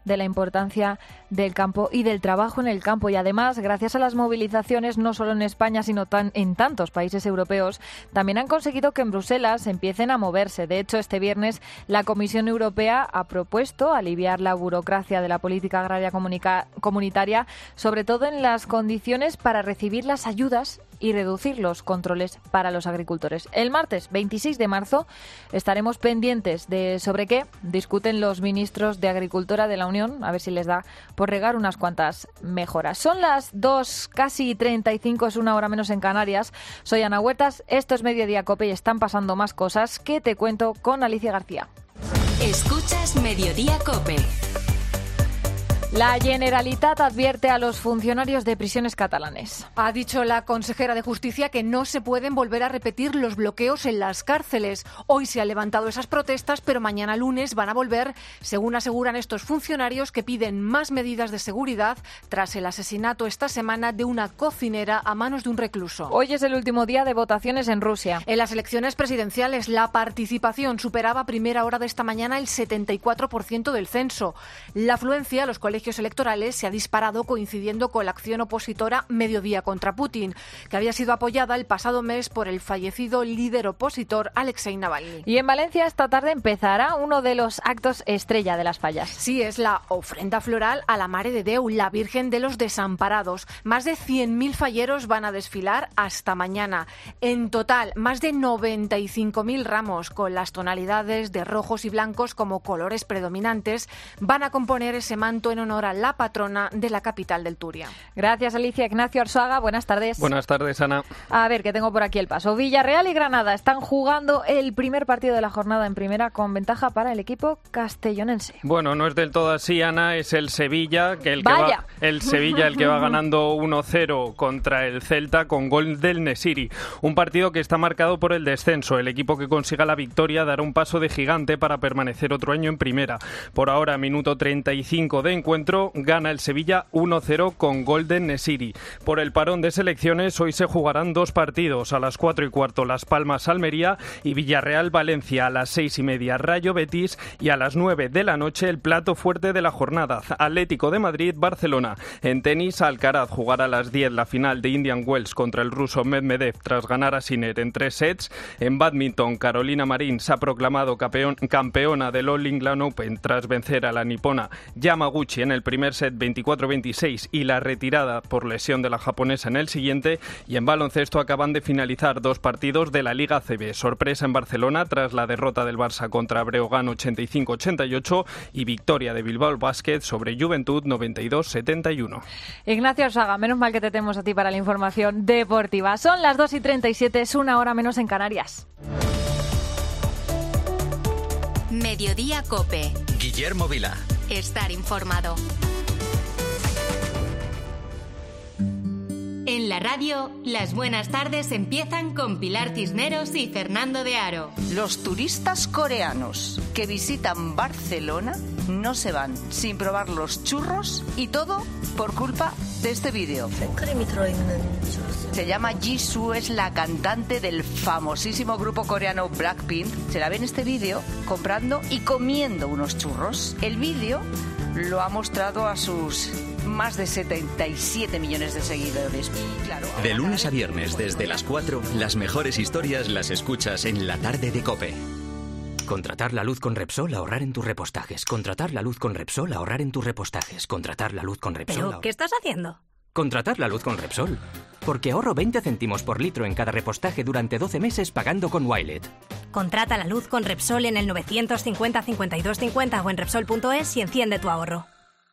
de la importancia del campo y del trabajo en el campo. Y además, gracias a las movilizaciones, no solo en España, sino en tantos países europeos, también han conseguido que en Bruselas empiecen a moverse. De hecho, este viernes la Comisión Europea ha propuesto aliviar la burocracia de la política agraria comunitaria, sobre todo en las condiciones para recibir las ayudas y reducir los controles para los agricultores. El martes 26 de marzo estaremos pendientes de sobre qué discuten los ministros de Agricultura de la Unión, a ver si les da por regar unas cuantas mejoras. Son las 2:35, es una hora menos en Canarias. Soy Ana Huertas, esto es Mediodía COPE y están pasando más cosas que te cuento con Alicia García. Escuchas Mediodía COPE. La Generalitat advierte a los funcionarios de prisiones catalanes. Ha dicho la consejera de Justicia que no se pueden volver a repetir los bloqueos en las cárceles. Hoy se han levantado esas protestas, pero mañana lunes van a volver, según aseguran estos funcionarios, que piden más medidas de seguridad tras el asesinato esta semana de una cocinera a manos de un recluso. Hoy es el último día de votaciones en Rusia. En las elecciones presidenciales, la participación superaba a primera hora de esta mañana el 74% del censo. La afluencia a los colegios electorales se ha disparado coincidiendo con la acción opositora Mediodía contra Putin, que había sido apoyada el pasado mes por el fallecido líder opositor Alexei Navalny. Y en Valencia esta tarde empezará uno de los actos estrella de las fallas. Sí, es la ofrenda floral a la Mare de Déu, la Virgen de los Desamparados. Más de 100.000 falleros van a desfilar hasta mañana. En total, más de 95.000 ramos con las tonalidades de rojos y blancos como colores predominantes van a componer ese manto en honor a la patrona de la capital del Turia. Gracias, Alicia. Ignacio Arzuaga, buenas tardes. Buenas tardes, Ana. A ver, que tengo por aquí el paso. Villarreal y Granada están jugando el primer partido de la jornada en primera con ventaja para el equipo castellonense. Bueno, no es del todo así, Ana. Es el Sevilla el que va ganando 1-0 contra el Celta con gol del Nesiri. Un partido que está marcado por el descenso. El equipo que consiga la victoria dará un paso de gigante para permanecer otro año en primera. Por ahora, minuto 35 de encuentro, gana el Sevilla 1-0 con gol de Nesiri. Por el parón de selecciones, hoy se jugarán dos partidos. A las 4:15 Las Palmas-Almería y Villarreal-Valencia. A las 6:30 Rayo-Betis y a las 9 de la noche el plato fuerte de la jornada, Atlético de Madrid-Barcelona. En tenis, Alcaraz jugará a las 10 la final de Indian Wells contra el ruso Medvedev tras ganar a Sinner en 3 sets. En bádminton, Carolina Marín se ha proclamado campeona del All England Open tras vencer a la nipona Yamaguchi en el primer set 24-26 y la retirada por lesión de la japonesa en el siguiente. Y en baloncesto acaban de finalizar dos partidos de la Liga ACB. Sorpresa en Barcelona tras la derrota del Barça contra Breogán 85-88 y victoria de Bilbao Basket sobre Juventud 92-71. Ignacio Arzuaga, menos mal que te tenemos a ti para la información deportiva. Son las 2:37, es una hora menos en Canarias. Mediodía COPE. Guillermo Vila. Estar informado. En la radio, las buenas tardes empiezan con Pilar Cisneros y Fernando de Aro. Los turistas coreanos que visitan Barcelona no se van sin probar los churros y todo por culpa de este vídeo. Se llama Jisoo, es la cantante del famosísimo grupo coreano Blackpink. Se la ve en este vídeo comprando y comiendo unos churros. El vídeo lo ha mostrado a sus más de 77 millones de seguidores. Claro, de lunes a viernes desde las 4, las mejores historias las escuchas en la tarde de COPE. Contratar la luz con Repsol, ahorrar en tus repostajes. Contratar la luz con Repsol, ahorrar en tus repostajes. Contratar la luz con Repsol. ¿Pero qué estás haciendo? Contratar la luz con Repsol. Porque ahorro 20 céntimos por litro en cada repostaje durante 12 meses pagando con Wilet. Contrata la luz con Repsol en el 950 52 50 o en Repsol.es y enciende tu ahorro.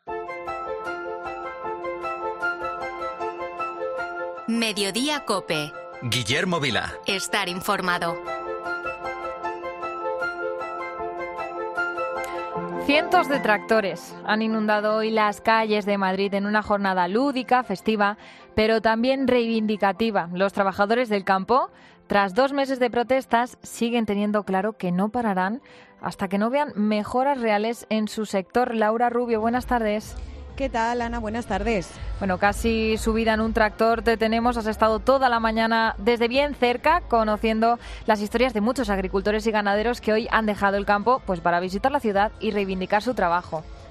Mediodía COPE. Guillermo Vila. Estar informado. Cientos de tractores han inundado hoy las calles de Madrid en una jornada lúdica, festiva, pero también reivindicativa. Los trabajadores del campo, tras 2 meses de protestas, siguen teniendo claro que no pararán hasta que no vean mejoras reales en su sector. Laura Rubio, buenas tardes. ¿Qué tal, Ana? Buenas tardes. Bueno, casi subida en un tractor te tenemos. Has estado toda la mañana desde bien cerca conociendo las historias de muchos agricultores y ganaderos que hoy han dejado el campo pues para visitar la ciudad y reivindicar su trabajo.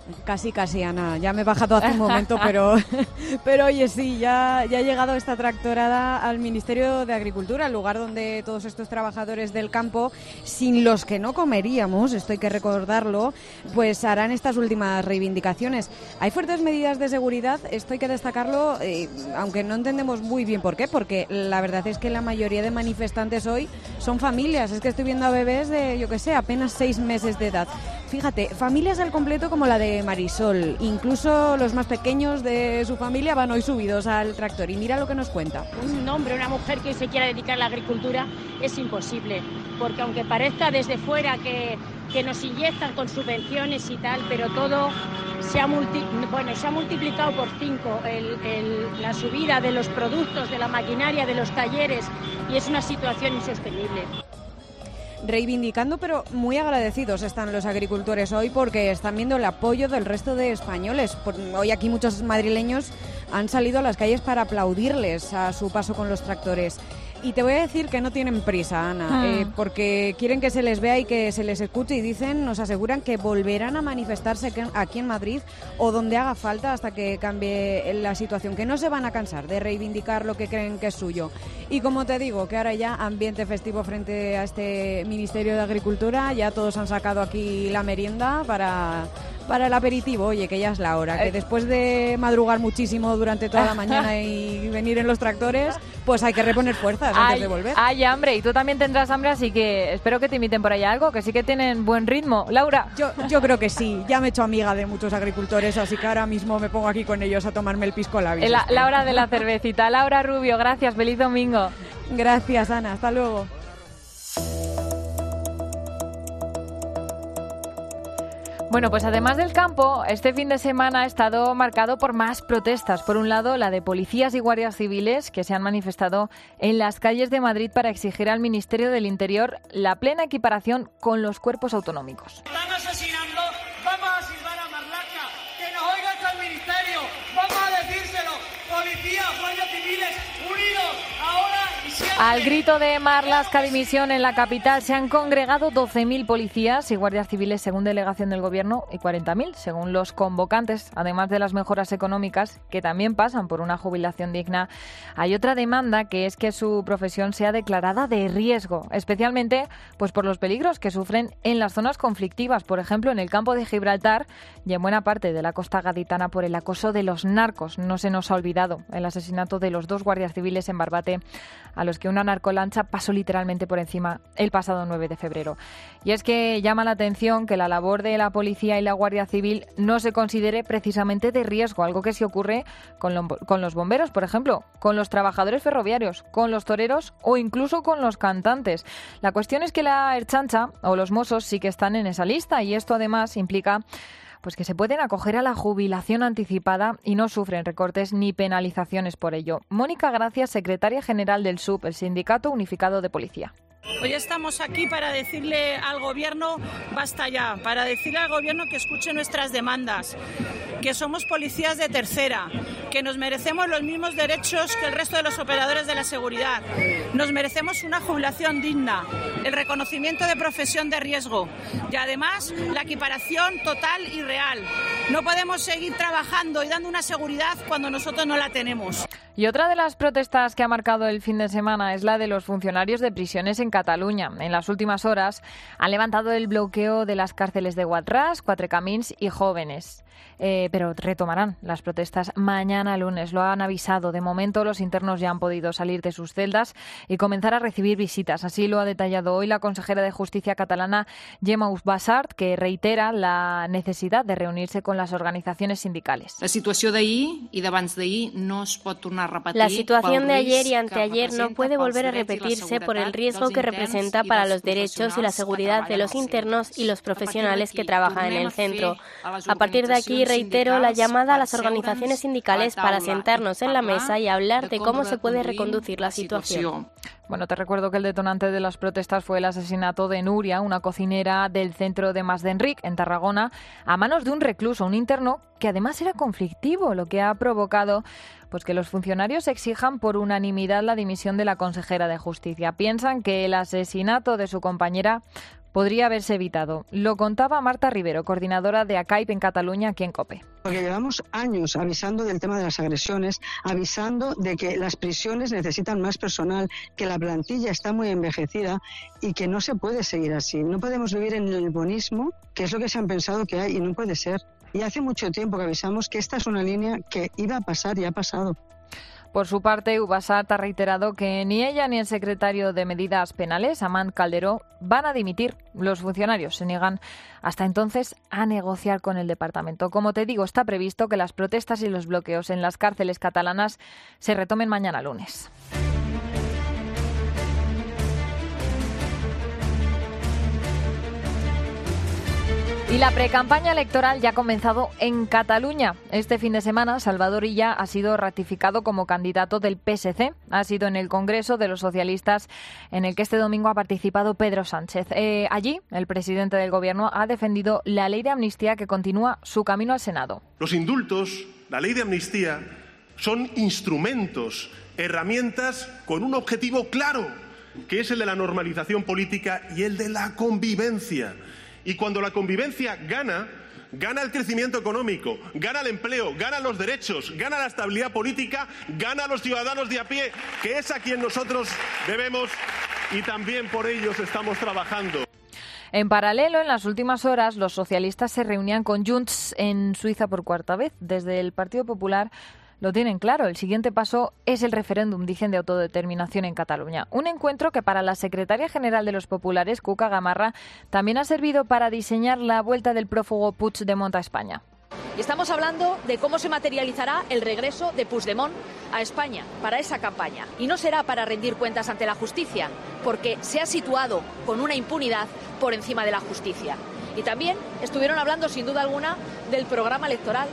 Casi, Ana. Ya me he bajado hace un momento, pero oye, sí, ya ha llegado esta tractorada al Ministerio de Agricultura, el lugar donde todos estos trabajadores del campo, sin los que no comeríamos, esto hay que recordarlo, pues harán estas últimas reivindicaciones. Hay fuertes medidas de seguridad, esto hay que destacarlo, aunque no entendemos muy bien por qué, porque la verdad es que la mayoría de manifestantes hoy son familias. Es que estoy viendo a bebés de, yo qué sé, apenas 6 meses de edad. Fíjate, familias al completo como la de Marisol, incluso los más pequeños de su familia van hoy subidos al tractor y mira lo que nos cuenta. Un hombre, una mujer que se quiera dedicar a la agricultura es imposible, porque aunque parezca desde fuera que nos inyectan con subvenciones y tal, pero todo se ha multiplicado por 5 la subida de los productos, de la maquinaria, de los talleres, y es una situación insostenible. Reivindicando, pero muy agradecidos están los agricultores hoy porque están viendo el apoyo del resto de españoles. Hoy aquí muchos madrileños han salido a las calles para aplaudirles a su paso con los tractores. Y te voy a decir que no tienen prisa, Ana, porque quieren que se les vea y que se les escuche y nos aseguran que volverán a manifestarse aquí en Madrid o donde haga falta hasta que cambie la situación, que no se van a cansar de reivindicar lo que creen que es suyo. Y como te digo, que ahora ya ambiente festivo frente a este Ministerio de Agricultura, ya todos han sacado aquí la merienda para el aperitivo, oye, que ya es la hora, que después de madrugar muchísimo durante toda la mañana y venir en los tractores, pues hay que reponer fuerzas antes de volver. Hay hambre, y tú también tendrás hambre, así que espero que te imiten por ahí algo, que sí que tienen buen ritmo. Laura. Yo creo que sí, ya me he hecho amiga de muchos agricultores, así que ahora mismo me pongo aquí con ellos a tomarme el pisco labis. La hora de la cervecita. Laura Rubio, gracias, feliz domingo. Gracias, Ana, hasta luego. Bueno, pues además del campo, este fin de semana ha estado marcado por más protestas. Por un lado, la de policías y guardias civiles que se han manifestado en las calles de Madrid para exigir al Ministerio del Interior la plena equiparación con los cuerpos autonómicos. Están asesinando, vamos a silbar a Marlaska, que nos oiga hasta el Ministerio, vamos a decírselo, policías, guardias civiles, unidos, ahora y siempre. Al grito de Marlaska dimisión en la capital se han congregado 12.000 policías y guardias civiles según delegación del Gobierno y 40.000 según los convocantes. Además de las mejoras económicas, que también pasan por una jubilación digna, hay otra demanda, que es que su profesión sea declarada de riesgo, especialmente pues por los peligros que sufren en las zonas conflictivas, por ejemplo en el campo de Gibraltar y en buena parte de la costa gaditana por el acoso de los narcos. No se nos ha olvidado el asesinato de los 2 guardias civiles en Barbate, a los que una narcolancha pasó literalmente por encima el pasado 9 de febrero. Y es que llama la atención que la labor de la policía y la Guardia Civil no se considere precisamente de riesgo, algo que sí ocurre con los bomberos, por ejemplo, con los trabajadores ferroviarios, con los toreros o incluso con los cantantes. La cuestión es que la Ertzaintza o los Mossos sí que están en esa lista, y esto además implica pues que se pueden acoger a la jubilación anticipada y no sufren recortes ni penalizaciones por ello. Mónica Gracia, secretaria general del SUP, el Sindicato Unificado de Policía. Hoy estamos aquí para decirle al Gobierno basta ya, para decirle al Gobierno que escuche nuestras demandas, que somos policías de tercera, que nos merecemos los mismos derechos que el resto de los operadores de la seguridad, nos merecemos una jubilación digna, el reconocimiento de profesión de riesgo y además la equiparación total y real. No podemos seguir trabajando y dando una seguridad cuando nosotros no la tenemos. Y otra de las protestas que ha marcado el fin de semana es la de los funcionarios de prisiones en Cataluña. En las últimas horas han levantado el bloqueo de las cárceles de Guadras, Quatre Camins y Jóvenes. Pero retomarán las protestas mañana lunes, lo han avisado. De momento los internos ya han podido salir de sus celdas y comenzar a recibir visitas. Así lo ha detallado hoy la consejera de Justicia catalana, Gemma Usbassart, que reitera la necesidad de reunirse con las organizaciones sindicales. La situación de ahir y d'abans d'ahir no es pot tornar a repetir. La situación de ayer y anteayer no puede volver a repetirse por el riesgo que representa para los derechos y la seguridad de los internos y los profesionales que trabajan en el centro. A partir de aquí reitero la llamada a las organizaciones sindicales para sentarnos en la mesa y hablar de cómo se puede reconducir la situación. Bueno, te recuerdo que el detonante de las protestas fue el asesinato de Núria, una cocinera del centro de Masdenric, en Tarragona, a manos de un recluso, un interno que además era conflictivo, lo que ha provocado pues que los funcionarios exijan por unanimidad la dimisión de la consejera de Justicia. Piensan que el asesinato de su compañera podría haberse evitado. Lo contaba Marta Rivero, coordinadora de ACAIP en Cataluña, aquí en COPE. Porque llevamos años avisando del tema de las agresiones, avisando de que las prisiones necesitan más personal, que la plantilla está muy envejecida y que no se puede seguir así. No podemos vivir en el bonismo, que es lo que se han pensado que hay, y no puede ser. Y hace mucho tiempo que avisamos que esta es una línea que iba a pasar y ha pasado. Por su parte, Ubasat ha reiterado que ni ella ni el secretario de Medidas Penales, Amand Calderó, van a dimitir. Los funcionarios se niegan hasta entonces a negociar con el departamento. Como te digo, está previsto que las protestas y los bloqueos en las cárceles catalanas se retomen mañana lunes. Y la precampaña electoral ya ha comenzado en Cataluña. Este fin de semana, Salvador Illa ha sido ratificado como candidato del PSC. Ha sido en el Congreso de los Socialistas en el que este domingo ha participado Pedro Sánchez. Allí, el presidente del Gobierno ha defendido la ley de amnistía que continúa su camino al Senado. Los indultos, la ley de amnistía, son instrumentos, herramientas con un objetivo claro, que es el de la normalización política y el de la convivencia. Y cuando la convivencia gana el crecimiento económico, gana el empleo, ganan los derechos, gana la estabilidad política, gana a los ciudadanos de a pie, que es a quien nosotros debemos y también por ellos estamos trabajando. En paralelo, en las últimas horas, los socialistas se reunían con Junts en Suiza por cuarta vez. Desde el Partido Popular lo tienen claro. El siguiente paso es el referéndum, dicen, de autodeterminación en Cataluña. Un encuentro que para la secretaria general de los populares, Cuca Gamarra, también ha servido para diseñar la vuelta del prófugo Puigdemont a España. Y estamos hablando de cómo se materializará el regreso de Puigdemont a España para esa campaña. Y no será para rendir cuentas ante la justicia, porque se ha situado con una impunidad por encima de la justicia. Y también estuvieron hablando, sin duda alguna, del programa electoral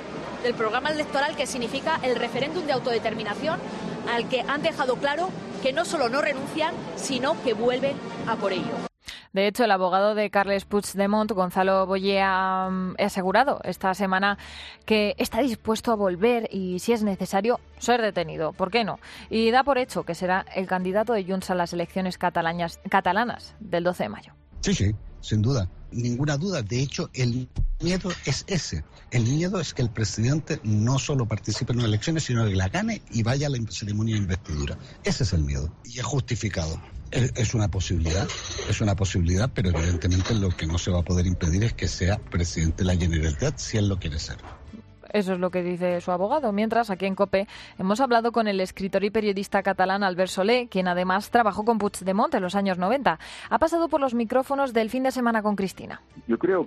que significa el referéndum de autodeterminación, al que han dejado claro que no solo no renuncian, sino que vuelven a por ello. De hecho, el abogado de Carles Puigdemont, Gonzalo Boye, ha asegurado esta semana que está dispuesto a volver y, si es necesario, ser detenido. ¿Por qué no? Y da por hecho que será el candidato de Junts a las elecciones catalanas del 12 de mayo. Sí, sin duda. Ninguna duda. De hecho, el miedo es ese. El miedo es que el presidente no solo participe en las elecciones, sino que la gane y vaya a la ceremonia de investidura. Ese es el miedo. Y es justificado. Es una posibilidad, pero evidentemente lo que no se va a poder impedir es que sea presidente de la Generalitat si él lo quiere ser. Eso es lo que dice su abogado. Mientras, aquí en COPE hemos hablado con el escritor y periodista catalán Albert Soler, quien además trabajó con Puigdemont en los años 90. Ha pasado por los micrófonos del Fin de Semana con Cristina. Yo creo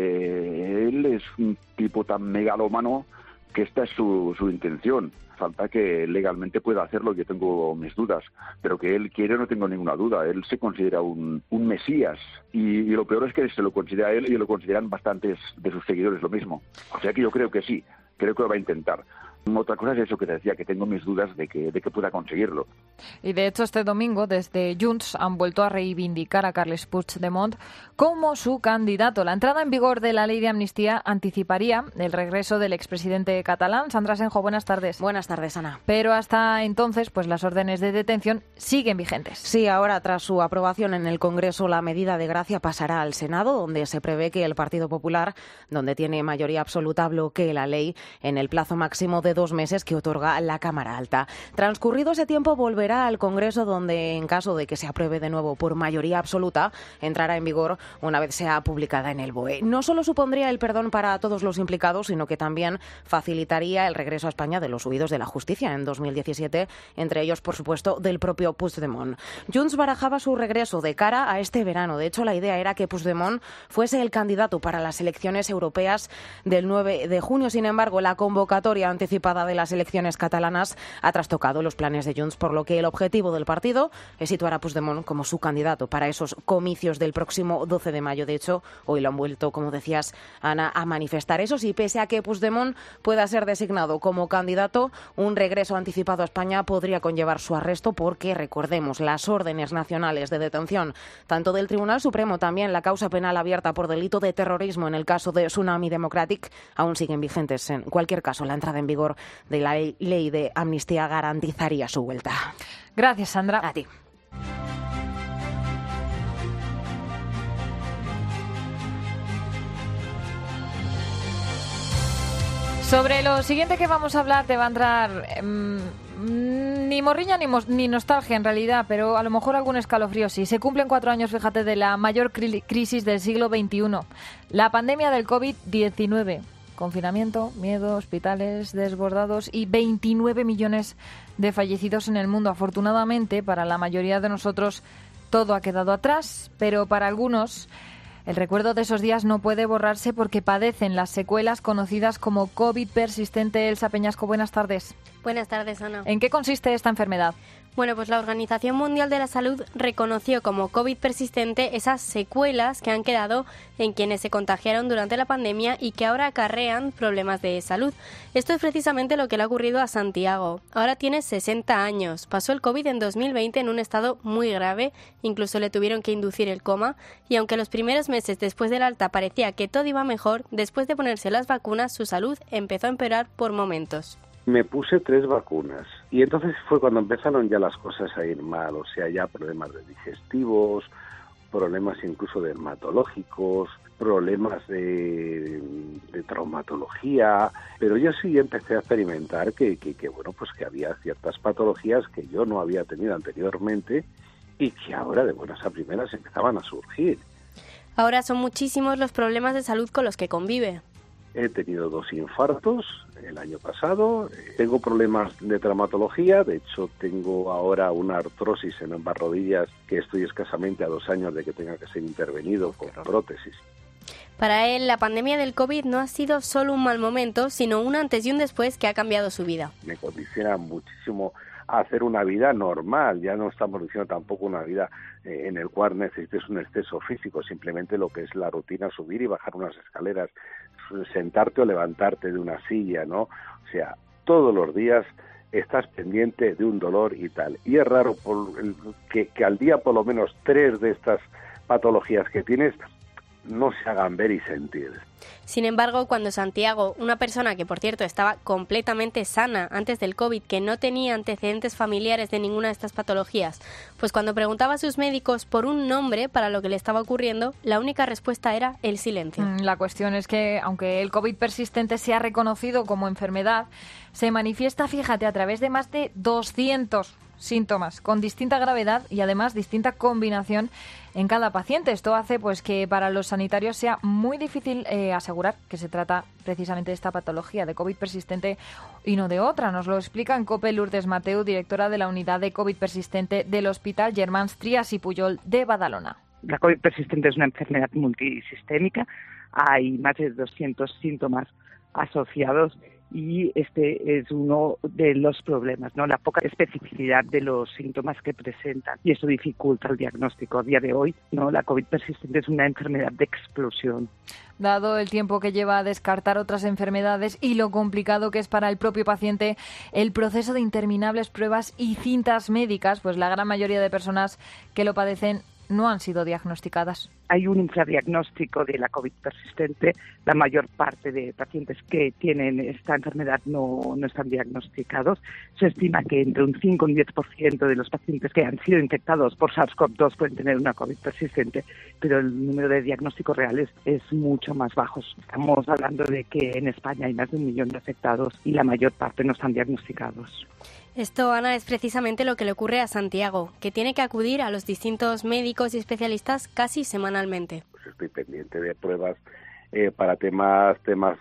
que él es un tipo tan megalómano que esta es su intención. Falta que legalmente pueda hacerlo, yo tengo mis dudas, pero que él quiere no tengo ninguna duda. Él se considera un mesías y lo peor es que se lo considera él y lo consideran bastantes de sus seguidores lo mismo. O sea que yo creo que sí, creo que lo va a intentar. Otra cosa es eso que te decía, que tengo mis dudas de que pueda conseguirlo. Y de hecho este domingo desde Junts han vuelto a reivindicar a Carles Puigdemont como su candidato. La entrada en vigor de la ley de amnistía anticiparía el regreso del expresidente catalán. Sandra Senjo, buenas tardes. Buenas tardes, Ana. Pero hasta entonces, pues las órdenes de detención siguen vigentes. Sí, ahora tras su aprobación en el Congreso, la medida de gracia pasará al Senado, donde se prevé que el Partido Popular, donde tiene mayoría absoluta, bloquee la ley en el plazo máximo de 2 meses que otorga la Cámara Alta. Transcurrido ese tiempo, volverá al Congreso, donde, en caso de que se apruebe de nuevo por mayoría absoluta, entrará en vigor una vez sea publicada en el BOE. No solo supondría el perdón para todos los implicados, sino que también facilitaría el regreso a España de los huidos de la justicia en 2017, entre ellos, por supuesto, del propio Puigdemont. Junts barajaba su regreso de cara a este verano. De hecho, la idea era que Puigdemont fuese el candidato para las elecciones europeas del 9 de junio. Sin embargo, la convocatoria anticipada de las elecciones catalanas ha trastocado los planes de Junts, por lo que el objetivo del partido es situar a Puigdemont como su candidato para esos comicios del próximo 12 de mayo. De hecho, hoy lo han vuelto, como decías, Ana, a manifestar. Eso sí, pese a que Puigdemont pueda ser designado como candidato, un regreso anticipado a España podría conllevar su arresto porque, recordemos, las órdenes nacionales de detención, tanto del Tribunal Supremo, también la causa penal abierta por delito de terrorismo en el caso de Tsunami Democratic, aún siguen vigentes. En cualquier caso, la entrada en vigor de la ley de amnistía garantizaría su vuelta. Gracias, Sandra. A ti. Sobre lo siguiente que vamos a hablar te va a entrar ni morriña ni nostalgia en realidad, pero a lo mejor algún escalofrío sí. Se cumplen 4 años, fíjate, de la mayor crisis del siglo XXI, la pandemia del COVID-19. Confinamiento, miedo, hospitales desbordados y 29 millones de fallecidos en el mundo. Afortunadamente, para la mayoría de nosotros todo ha quedado atrás, pero para algunos el recuerdo de esos días no puede borrarse porque padecen las secuelas conocidas como COVID persistente. Elsa Peñasco, buenas tardes. Buenas tardes, Ana. ¿En qué consiste esta enfermedad? Bueno, pues la Organización Mundial de la Salud reconoció como COVID persistente esas secuelas que han quedado en quienes se contagiaron durante la pandemia y que ahora acarrean problemas de salud. Esto es precisamente lo que le ha ocurrido a Santiago. Ahora tiene 60 años. Pasó el COVID en 2020 en un estado muy grave, incluso le tuvieron que inducir el coma, y aunque los primeros meses después del alta parecía que todo iba mejor, después de ponerse las vacunas su salud empezó a empeorar por momentos. Me puse 3 vacunas y entonces fue cuando empezaron ya las cosas a ir mal, o sea, ya problemas de digestivos, problemas incluso dermatológicos, problemas de traumatología, pero yo sí empecé a experimentar que había ciertas patologías que yo no había tenido anteriormente y que ahora de buenas a primeras empezaban a surgir. Ahora son muchísimos los problemas de salud con los que convive. He tenido 2 infartos el año pasado, tengo problemas de traumatología, de hecho tengo ahora una artrosis en ambas rodillas que estoy escasamente a 2 años de que tenga que ser intervenido con prótesis. Para él, la pandemia del COVID no ha sido solo un mal momento, sino un antes y un después que ha cambiado su vida. Me condiciona muchísimo a hacer una vida normal, ya no estamos diciendo tampoco una vida en el cual necesites un exceso físico, simplemente lo que es la rutina, subir y bajar unas escaleras, sentarte o levantarte de una silla, ¿no? O sea, todos los días estás pendiente de un dolor y tal. Y es raro que al día por lo menos 3 de estas patologías que tienes no se hagan ver y sentir. Sin embargo, cuando Santiago, una persona que por cierto estaba completamente sana antes del COVID, que no tenía antecedentes familiares de ninguna de estas patologías, pues cuando preguntaba a sus médicos por un nombre para lo que le estaba ocurriendo, la única respuesta era el silencio. La cuestión es que, aunque el COVID persistente sea reconocido como enfermedad, se manifiesta, fíjate, a través de más de 200 síntomas con distinta gravedad y además distinta combinación en cada paciente. Esto hace pues que para los sanitarios sea muy difícil asegurar que se trata precisamente de esta patología de COVID persistente y no de otra. Nos lo explica en COPE Lourdes Mateu, directora de la unidad de COVID persistente del Hospital Germans Trias i Pujol de Badalona. La COVID persistente es una enfermedad multisistémica. Hay más de 200 síntomas asociados y este es uno de los problemas, ¿no? La poca especificidad de los síntomas que presentan, y eso dificulta el diagnóstico. A día de hoy, ¿no? La COVID persistente es una enfermedad de explosión. Dado el tiempo que lleva a descartar otras enfermedades y lo complicado que es para el propio paciente el proceso de interminables pruebas y cintas médicas, pues la gran mayoría de personas que lo padecen no han sido diagnosticadas. Hay un infradiagnóstico de la COVID persistente. La mayor parte de pacientes que tienen esta enfermedad no están diagnosticados. Se estima que entre un 5 y un 10% de los pacientes que han sido infectados por SARS-CoV-2 pueden tener una COVID persistente, pero el número de diagnósticos reales es mucho más bajo. Estamos hablando de que en España hay más de 1 millón de afectados y la mayor parte no están diagnosticados. Esto, Ana, es precisamente lo que le ocurre a Santiago, que tiene que acudir a los distintos médicos y especialistas casi semanalmente. Pues estoy pendiente de pruebas para temas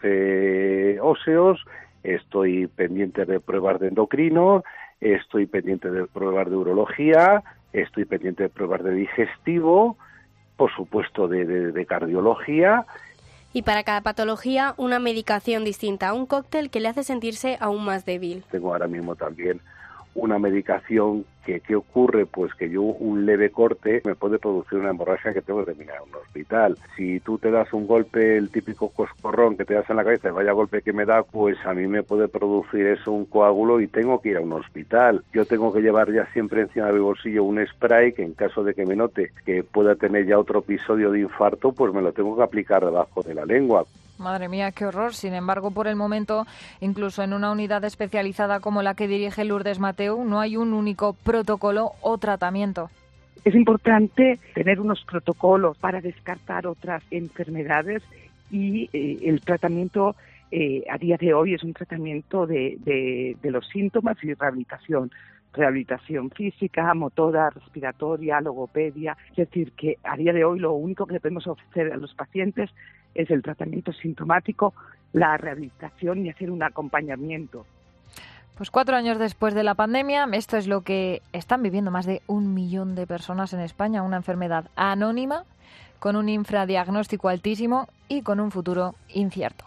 óseos, estoy pendiente de pruebas de endocrino, estoy pendiente de pruebas de urología, estoy pendiente de pruebas de digestivo, por supuesto de cardiología. Y para cada patología, una medicación distinta, un cóctel que le hace sentirse aún más débil. Tengo ahora mismo también una medicación que ¿qué ocurre? Pues que yo un leve corte me puede producir una hemorragia que tengo que terminar en un hospital. Si tú te das un golpe, el típico coscorrón que te das en la cabeza, vaya golpe que me da, pues a mí me puede producir eso un coágulo y tengo que ir a un hospital. Yo tengo que llevar ya siempre encima de mi bolsillo un spray que en caso de que me note que pueda tener ya otro episodio de infarto, pues me lo tengo que aplicar debajo de la lengua. Madre mía, qué horror. Sin embargo, por el momento, incluso en una unidad especializada como la que dirige Lourdes Mateu, no hay un único protocolo o tratamiento. Es importante tener unos protocolos para descartar otras enfermedades y el tratamiento a día de hoy es un tratamiento de los síntomas y rehabilitación física, motora, respiratoria, logopedia. Es decir, que a día de hoy lo único que le podemos ofrecer a los pacientes es el tratamiento sintomático, la rehabilitación y hacer un acompañamiento. Pues 4 años después de la pandemia, esto es lo que están viviendo más de 1 millón de personas en España, una enfermedad anónima, con un infradiagnóstico altísimo y con un futuro incierto.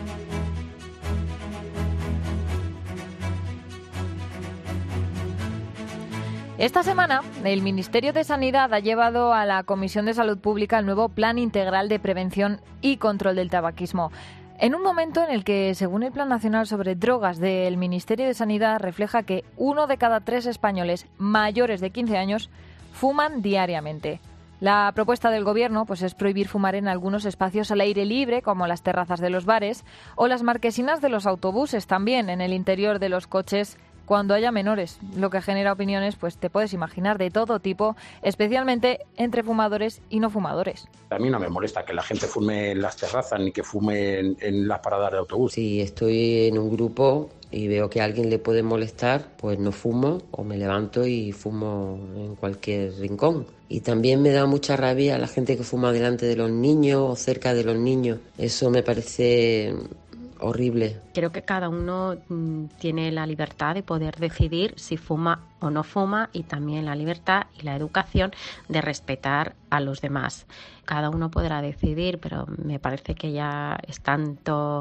Esta semana, el Ministerio de Sanidad ha llevado a la Comisión de Salud Pública el nuevo Plan Integral de Prevención y Control del Tabaquismo. En un momento en el que, según el Plan Nacional sobre Drogas del Ministerio de Sanidad, refleja que 1 de cada 3 españoles mayores de 15 años fuman diariamente. La propuesta del Gobierno pues, es prohibir fumar en algunos espacios al aire libre, como las terrazas de los bares o las marquesinas de los autobuses, también en el interior de los coches cuando haya menores, lo que genera opiniones, pues te puedes imaginar, de todo tipo, especialmente entre fumadores y no fumadores. A mí no me molesta que la gente fume en las terrazas ni que fume en las paradas de autobús. Si estoy en un grupo y veo que a alguien le puede molestar, pues no fumo o me levanto y fumo en cualquier rincón. Y también me da mucha rabia la gente que fuma delante de los niños o cerca de los niños. Eso me parece horrible. Creo que cada uno tiene la libertad de poder decidir si fuma o no fuma, y también la libertad y la educación de respetar a los demás. Cada uno podrá decidir, pero me parece que ya es tanto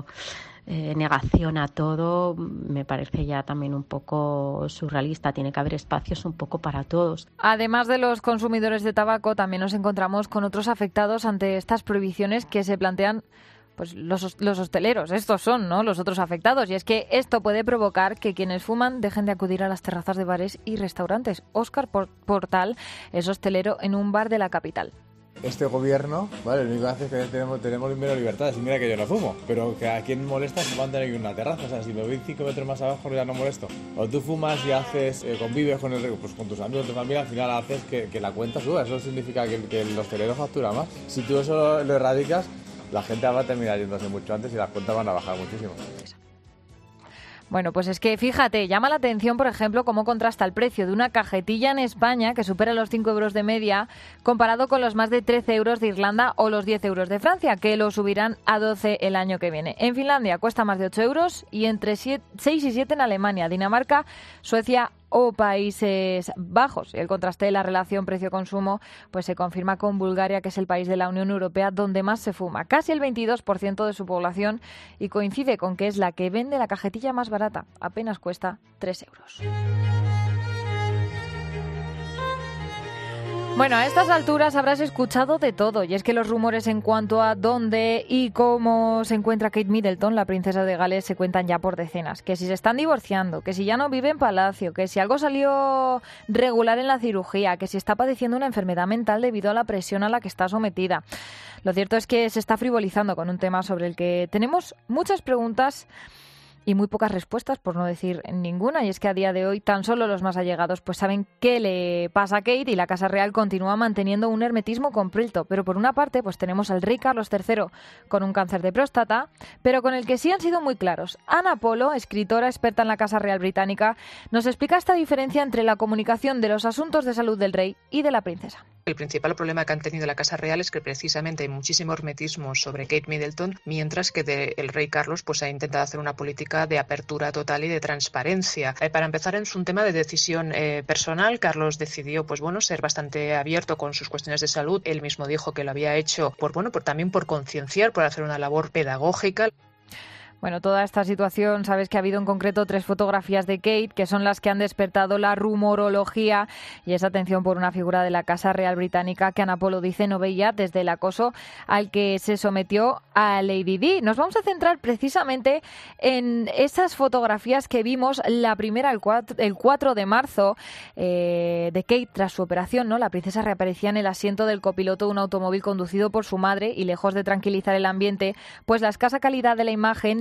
negación a todo, me parece ya también un poco surrealista. Tiene que haber espacios un poco para todos. Además de los consumidores de tabaco, también nos encontramos con otros afectados ante estas prohibiciones que se plantean pues los hosteleros. Estos son, ¿no?, los otros afectados. Y es que esto puede provocar que quienes fuman dejen de acudir a las terrazas de bares y restaurantes. Óscar Portal es hostelero en un bar de la capital. Este gobierno, vale, lo único que hace es que tenemos menos libertades. Y mira que yo no fumo, pero que a quien molesta es fumando en una terraza. O sea, si me voy 5 metros más abajo ya no molesto. O tú fumas y haces, convives con con tus amigos, tu familia, al final haces que la cuenta suba. Eso significa que el hostelero factura más. Si tú eso lo erradicas, la gente va a terminar yéndose mucho antes y las cuentas van a bajar muchísimo. Bueno, pues es que fíjate, llama la atención, por ejemplo, cómo contrasta el precio de una cajetilla en España, que supera los 5 euros de media, comparado con los más de 13 euros de Irlanda o los 10 euros de Francia, que lo subirán a 12 el año que viene. En Finlandia cuesta más de 8 euros y entre 6 y 7 en Alemania, Dinamarca, Suecia o Países Bajos. El contraste de la relación precio-consumo pues se confirma con Bulgaria, que es el país de la Unión Europea donde más se fuma, casi el 22% de su población, y coincide con que es la que vende la cajetilla más barata, apenas cuesta 3 euros. Bueno, a estas alturas habrás escuchado de todo, y es que los rumores en cuanto a dónde y cómo se encuentra Kate Middleton, la princesa de Gales, se cuentan ya por decenas. Que si se están divorciando, que si ya no vive en palacio, que si algo salió regular en la cirugía, que si está padeciendo una enfermedad mental debido a la presión a la que está sometida. Lo cierto es que se está frivolizando con un tema sobre el que tenemos muchas preguntas y muy pocas respuestas, por no decir ninguna, y es que a día de hoy tan solo los más allegados pues saben qué le pasa a Kate, y la Casa Real continúa manteniendo un hermetismo completo. Pero por una parte pues tenemos al rey Carlos III con un cáncer de próstata, pero con el que sí han sido muy claros. Ana Polo, escritora experta en la Casa Real británica, nos explica esta diferencia entre la comunicación de los asuntos de salud del rey y de la princesa. El principal problema que han tenido la Casa Real es que precisamente hay muchísimo hermetismo sobre Kate Middleton, mientras que el rey Carlos pues ha intentado hacer una política de apertura total y de transparencia. Para empezar, es un tema de decisión personal. Carlos decidió ser bastante abierto con sus cuestiones de salud. Él mismo dijo que lo había hecho también por concienciar, por hacer una labor pedagógica. Bueno, toda esta situación, sabes que ha habido en concreto 3 fotografías de Kate, que son las que han despertado la rumorología y esa atención por una figura de la Casa Real británica que Ana Polo dice no veía desde el acoso al que se sometió a Lady Di. Nos vamos a centrar precisamente en esas fotografías que vimos, la primera el 4 de marzo de Kate tras su operación, ¿no? La princesa reaparecía en el asiento del copiloto de un automóvil conducido por su madre y lejos de tranquilizar el ambiente, pues la escasa calidad de la imagen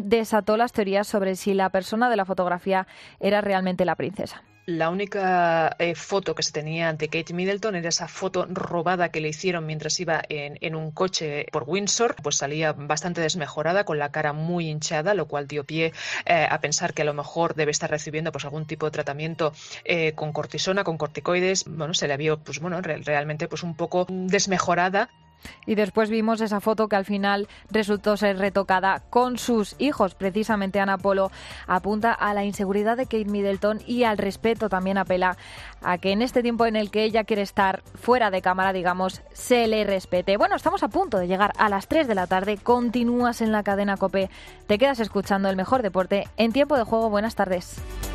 desató las teorías sobre si la persona de la fotografía era realmente la princesa. La única foto que se tenía de Kate Middleton era esa foto robada que le hicieron mientras iba en un coche por Windsor. Pues salía bastante desmejorada, con la cara muy hinchada, lo cual dio pie a pensar que a lo mejor debe estar recibiendo pues algún tipo de tratamiento con cortisona, con corticoides. Bueno, se le vio pues bueno, realmente pues un poco desmejorada. Y después vimos esa foto que al final resultó ser retocada con sus hijos. Precisamente Ana Polo apunta a la inseguridad de Kate Middleton y al respeto. También apela a que en este tiempo en el que ella quiere estar fuera de cámara, digamos, se le respete. Bueno, estamos a punto de llegar a las 3 de la tarde. Continúas en la cadena COPE. Te quedas escuchando el mejor deporte en tiempo de juego. Buenas tardes.